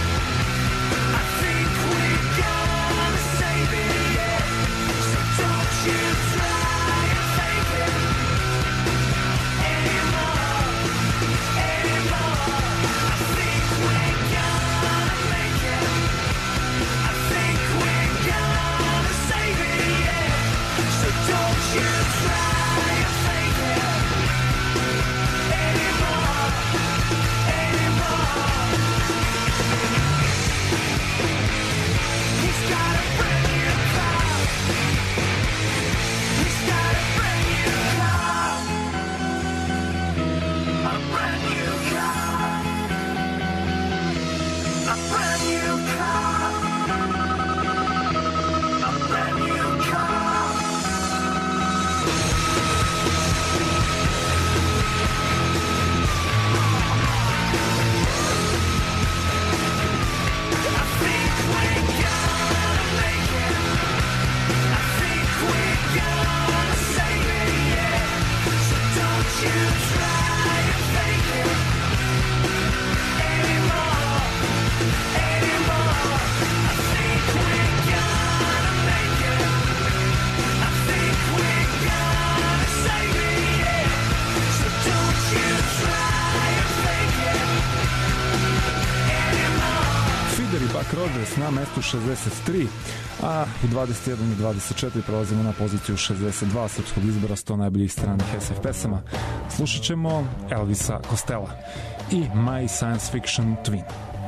Na mestu 63, a u 21 i 24 prelazimo na poziciju 62 srpskog izbora 100 najboljih stranih SF pesama. Slušat ćemo Elvisa Costello i My Science Fiction Twin.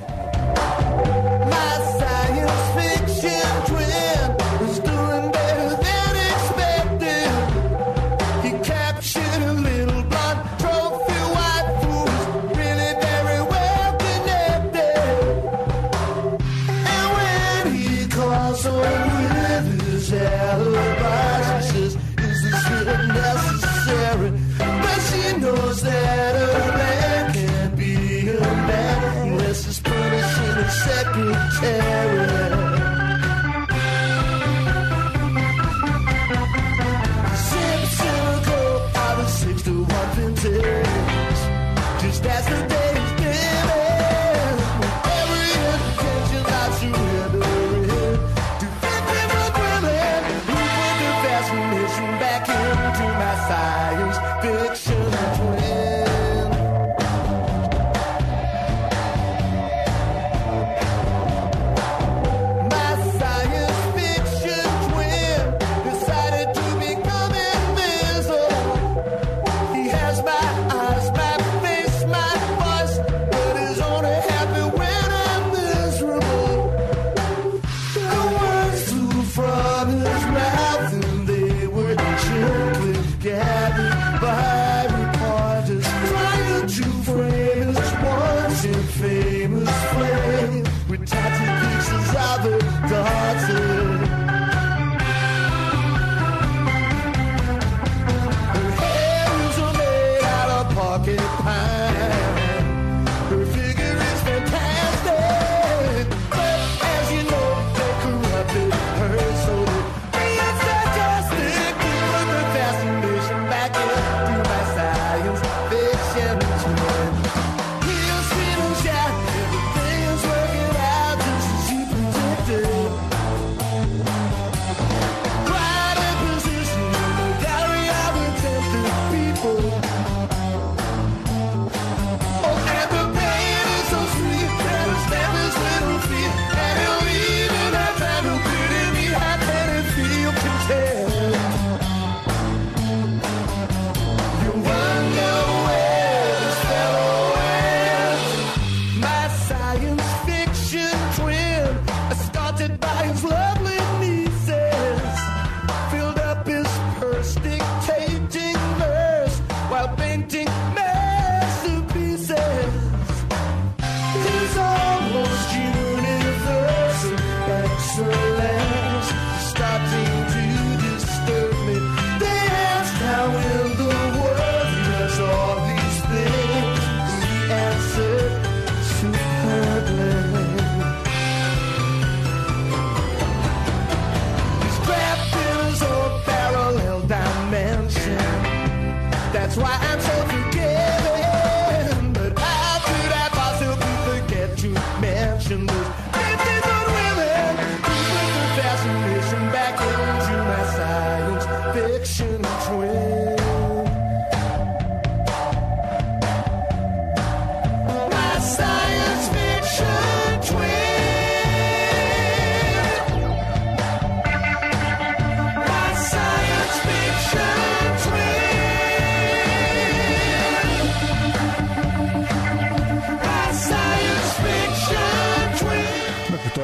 My science fiction twin is doing better than expected. He captured a little blonde trophy wife who's really very well connected. And when he calls her with his alibi, she says, is this really necessary? But she knows that a man can't be a man unless he's punishing his secretary. Out of 61 vintage, just as the days been, every intention I surrender to 50 for women who put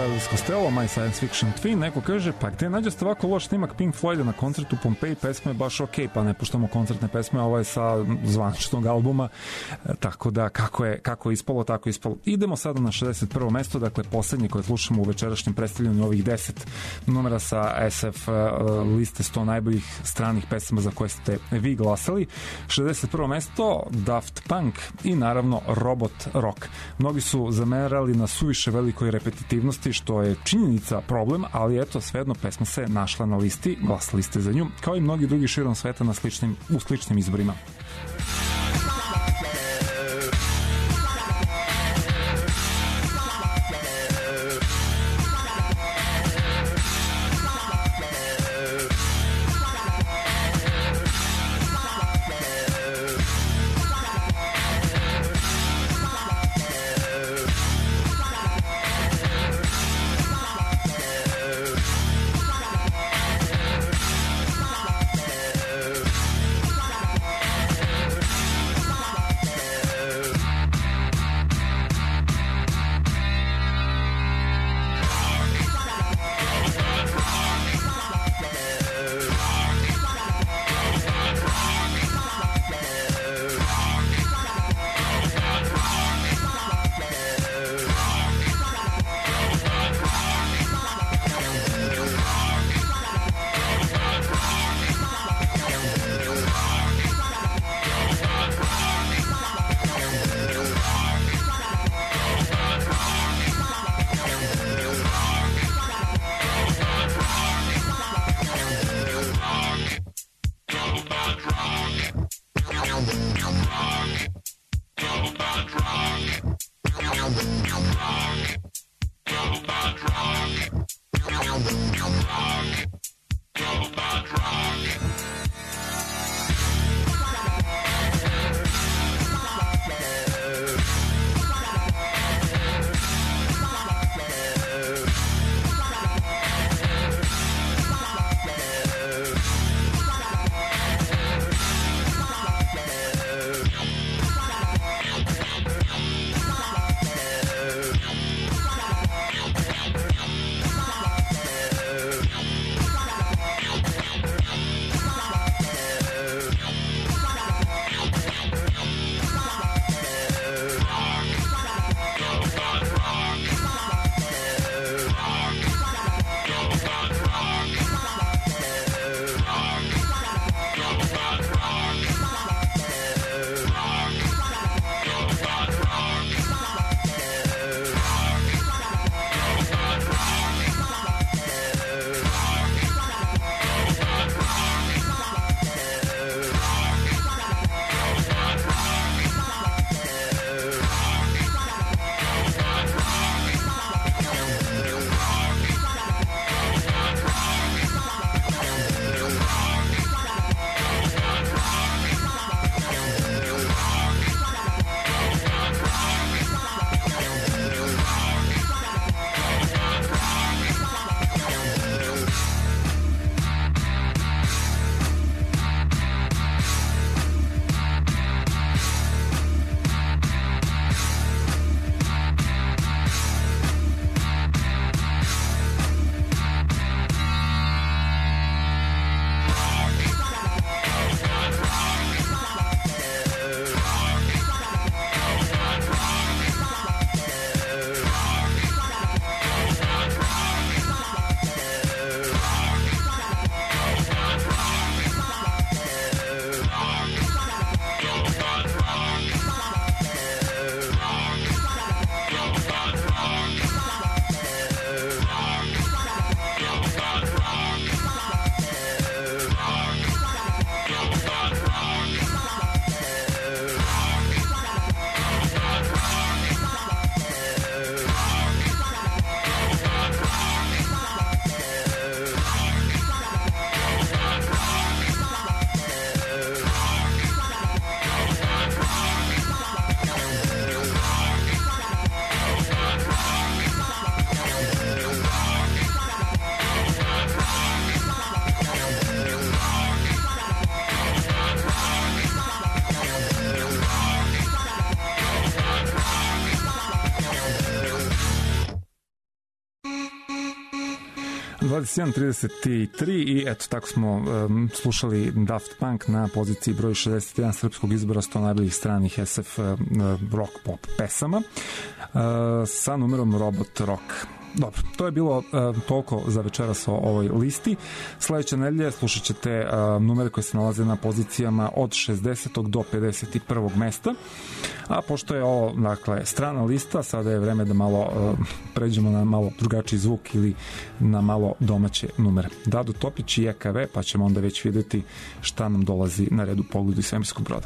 Elvis Costello, My Science Fiction Twin. Neko kaže, pa gde nađete ovako loš snimak Pink Floyda na koncertu Pompeji, pesma je baš okej, pa ne puštamo koncertne pesme, ovo je sa zvaničnog albuma, tako da kako je ispalo, tako je ispalo. Idemo sada na 61. mesto, dakle poslednje koje slušamo u večerašnjem predstavljanju ovih 10 numera sa SF liste 100 najboljih stranih pesama za koje ste vi glasali. 61. mesto, Daft Punk i naravno Robot Rock. Mnogi su zamerali na suviše velikoj repetitivnosti, što je činjenica problem, ali eto, svejedno pesma se našla na listi, glasali ste za nju, kao i mnogi drugi širom sveta u sličnim izborima. 21:33 i eto tako smo slušali Daft Punk na poziciji broj 61 srpskog izbora 100 najboljih stranih SF rock pop pesama sa numerom Robot Rock. Dobro, to je bilo toliko za večeras o ovoj listi. Sledeće nedelje slušat ćete numere koje se nalaze na pozicijama od 60. do 51. mesta. A pošto je ovo, dakle, strana lista, sada je vreme da malo pređemo na malo drugačiji zvuk ili na malo domaće numere. Dado Topić i EKV, pa ćemo onda već vidjeti šta nam dolazi na redu Pogledu iz svemirskog broda.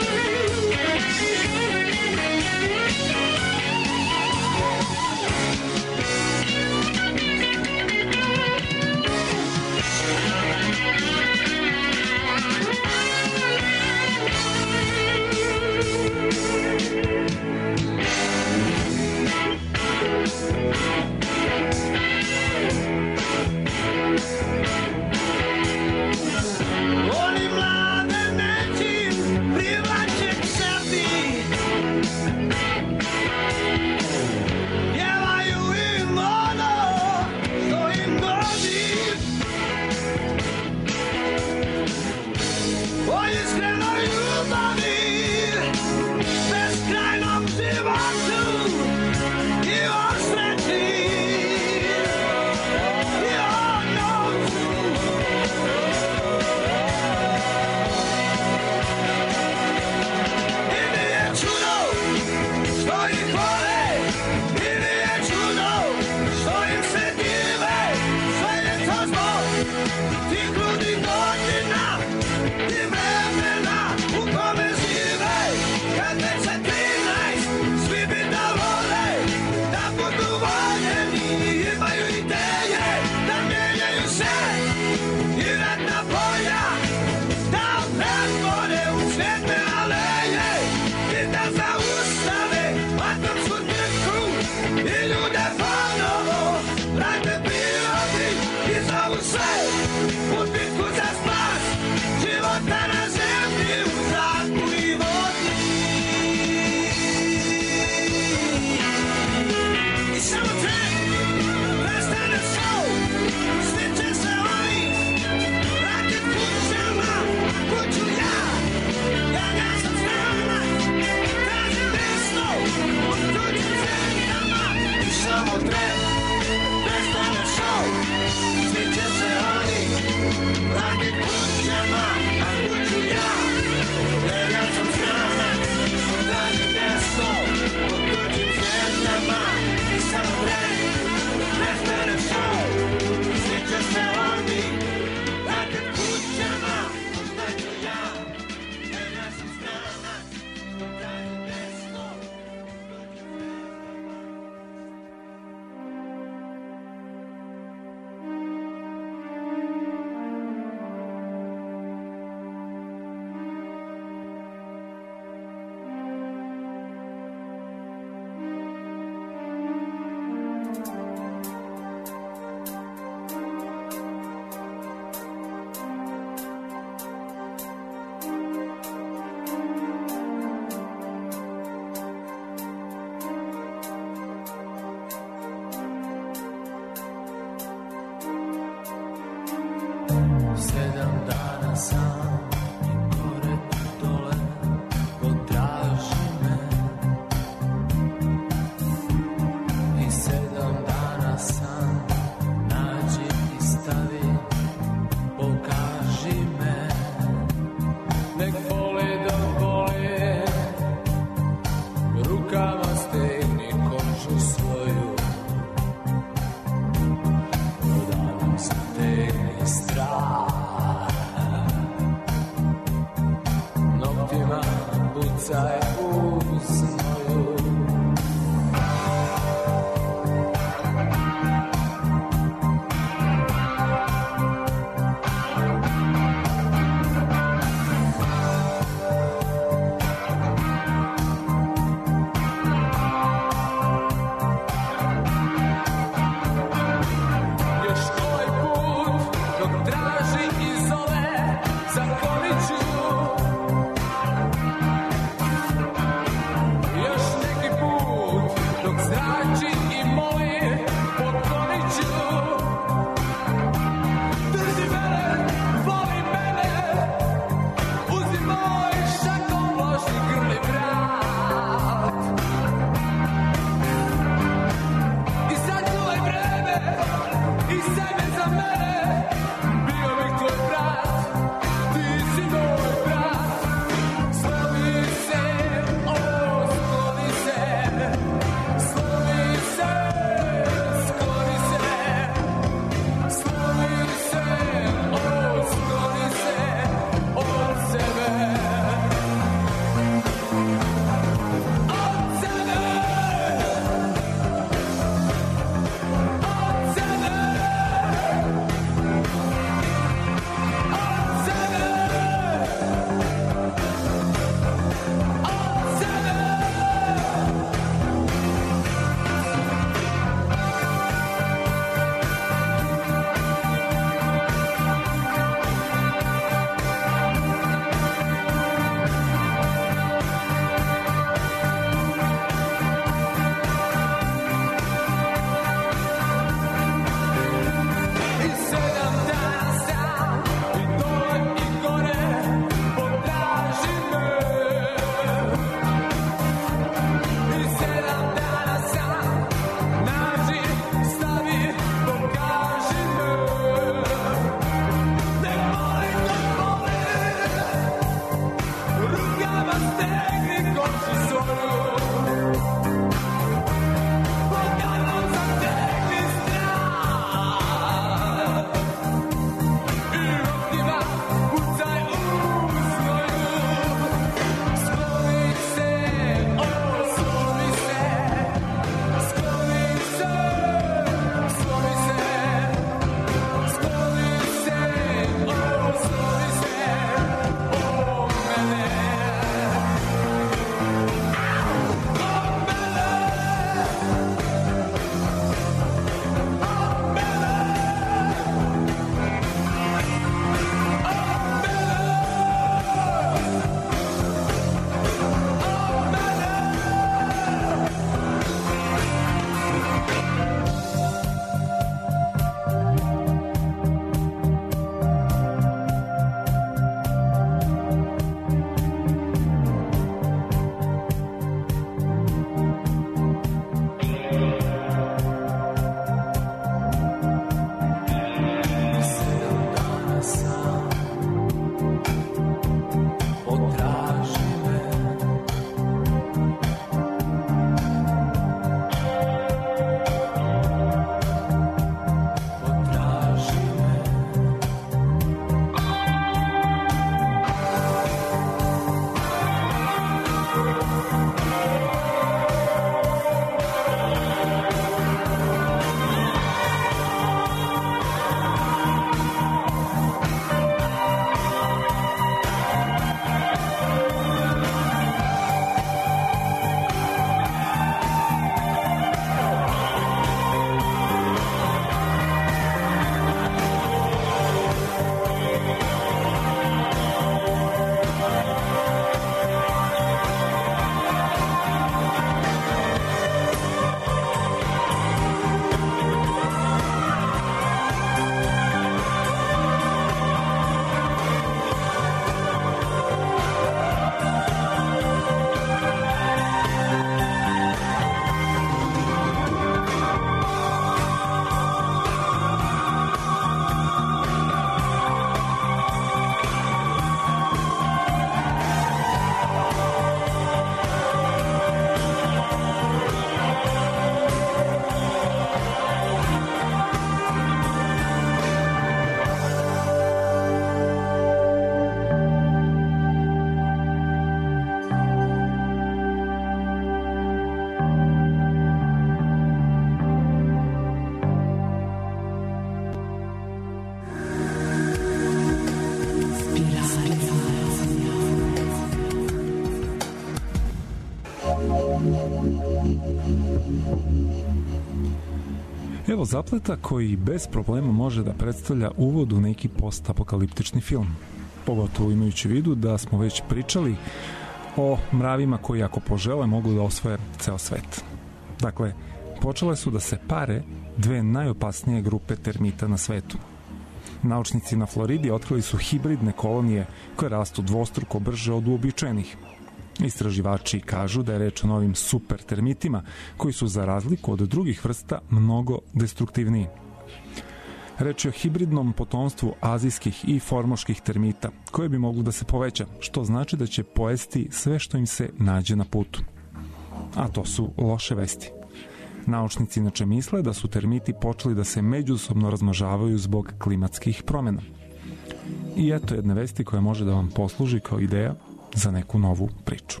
Evo zapleta koji bez problema može da predstavlja uvod u neki postapokaliptični film. Pogotovo imajući u vidu da smo već pričali o mravima koji ako požele mogu da osvoje ceo svet. Dakle, počele su da se pare dve najopasnije grupe termita na svetu. Naučnici na Floridi otkrili su hibridne kolonije koje rastu dvostruko brže od uobičajenih. Istraživači kažu da je reč o novim super termitima koji su za razliku od drugih vrsta mnogo destruktivniji. Reč je o hibridnom potomstvu azijskih i formoških termita koje bi moglo da se poveća, što znači da će pojesti sve što im se nađe na putu. A to su loše vesti. Naučnici inače misle da su termiti počeli da se međusobno razmnožavaju zbog klimatskih promjena. I eto jedne vesti koja može da vam posluži kao ideja za neku novu priču.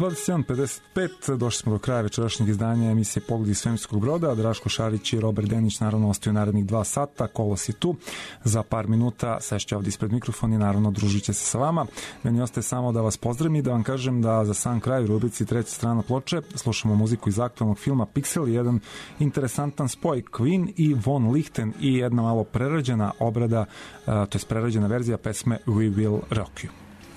21:55, došli smo do kraja večerašnjeg izdanja emisije Pogledi svemirskog broda. Draško Šarić i Robert Denić naravno ostaju narednih 2 sata, Kolos je tu za par minuta, sešće ovdje ispred mikrofona i naravno družit će se sa vama. Meni ostaje samo da vas pozdravim i da vam kažem da za sam kraj u rubrici Treća strana ploče slušamo muziku iz aktualnog filma Pixel, jedan interesantan spoj Queen i Von Lichten i jedna malo prerađena obrada, to je prerađena verzija pesme We Will Rock You.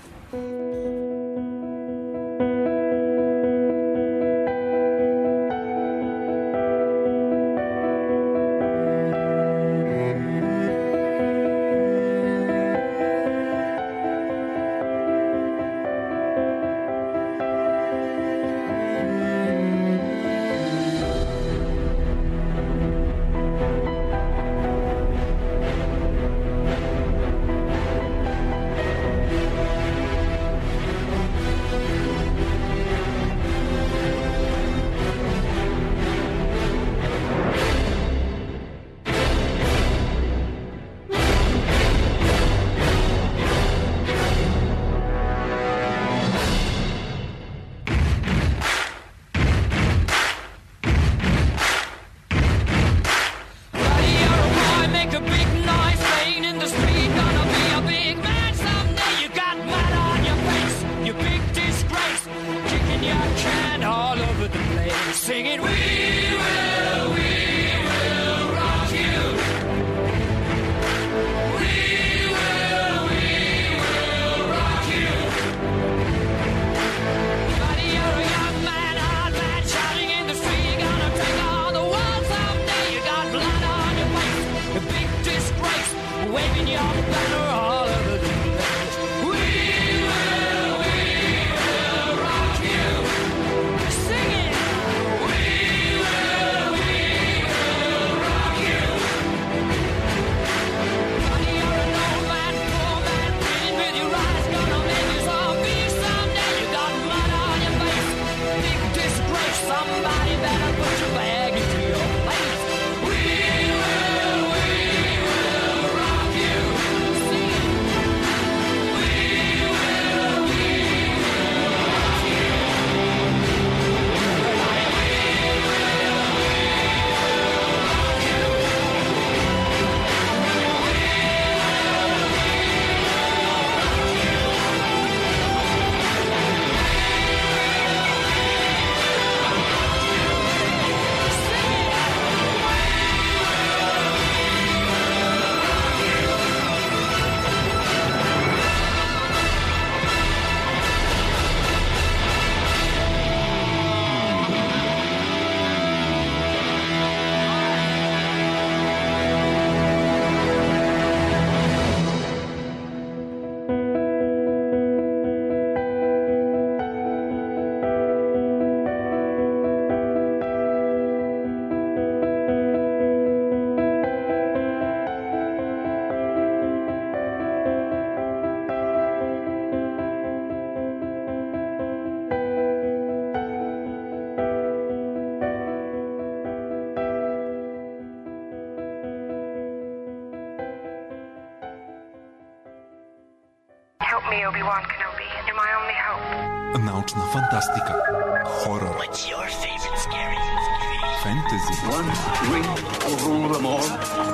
Obi-Wan Kenobi. You're my only hope. Naučna fantastika. Horor. What's your favorite scary? Fantasy. One ring will rule them all.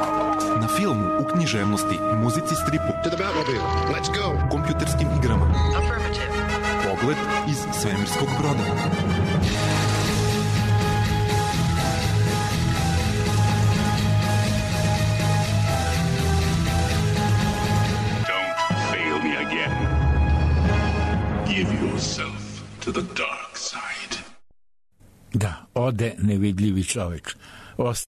Na filmu, u književnosti, muzici, stripu. To the Batmobile. Let's go. Kompjuterskim igrama. Affirmative. Pogled iz svemirskog broda. Give yourself to the dark side. Da, ode nevidljivi čovjek.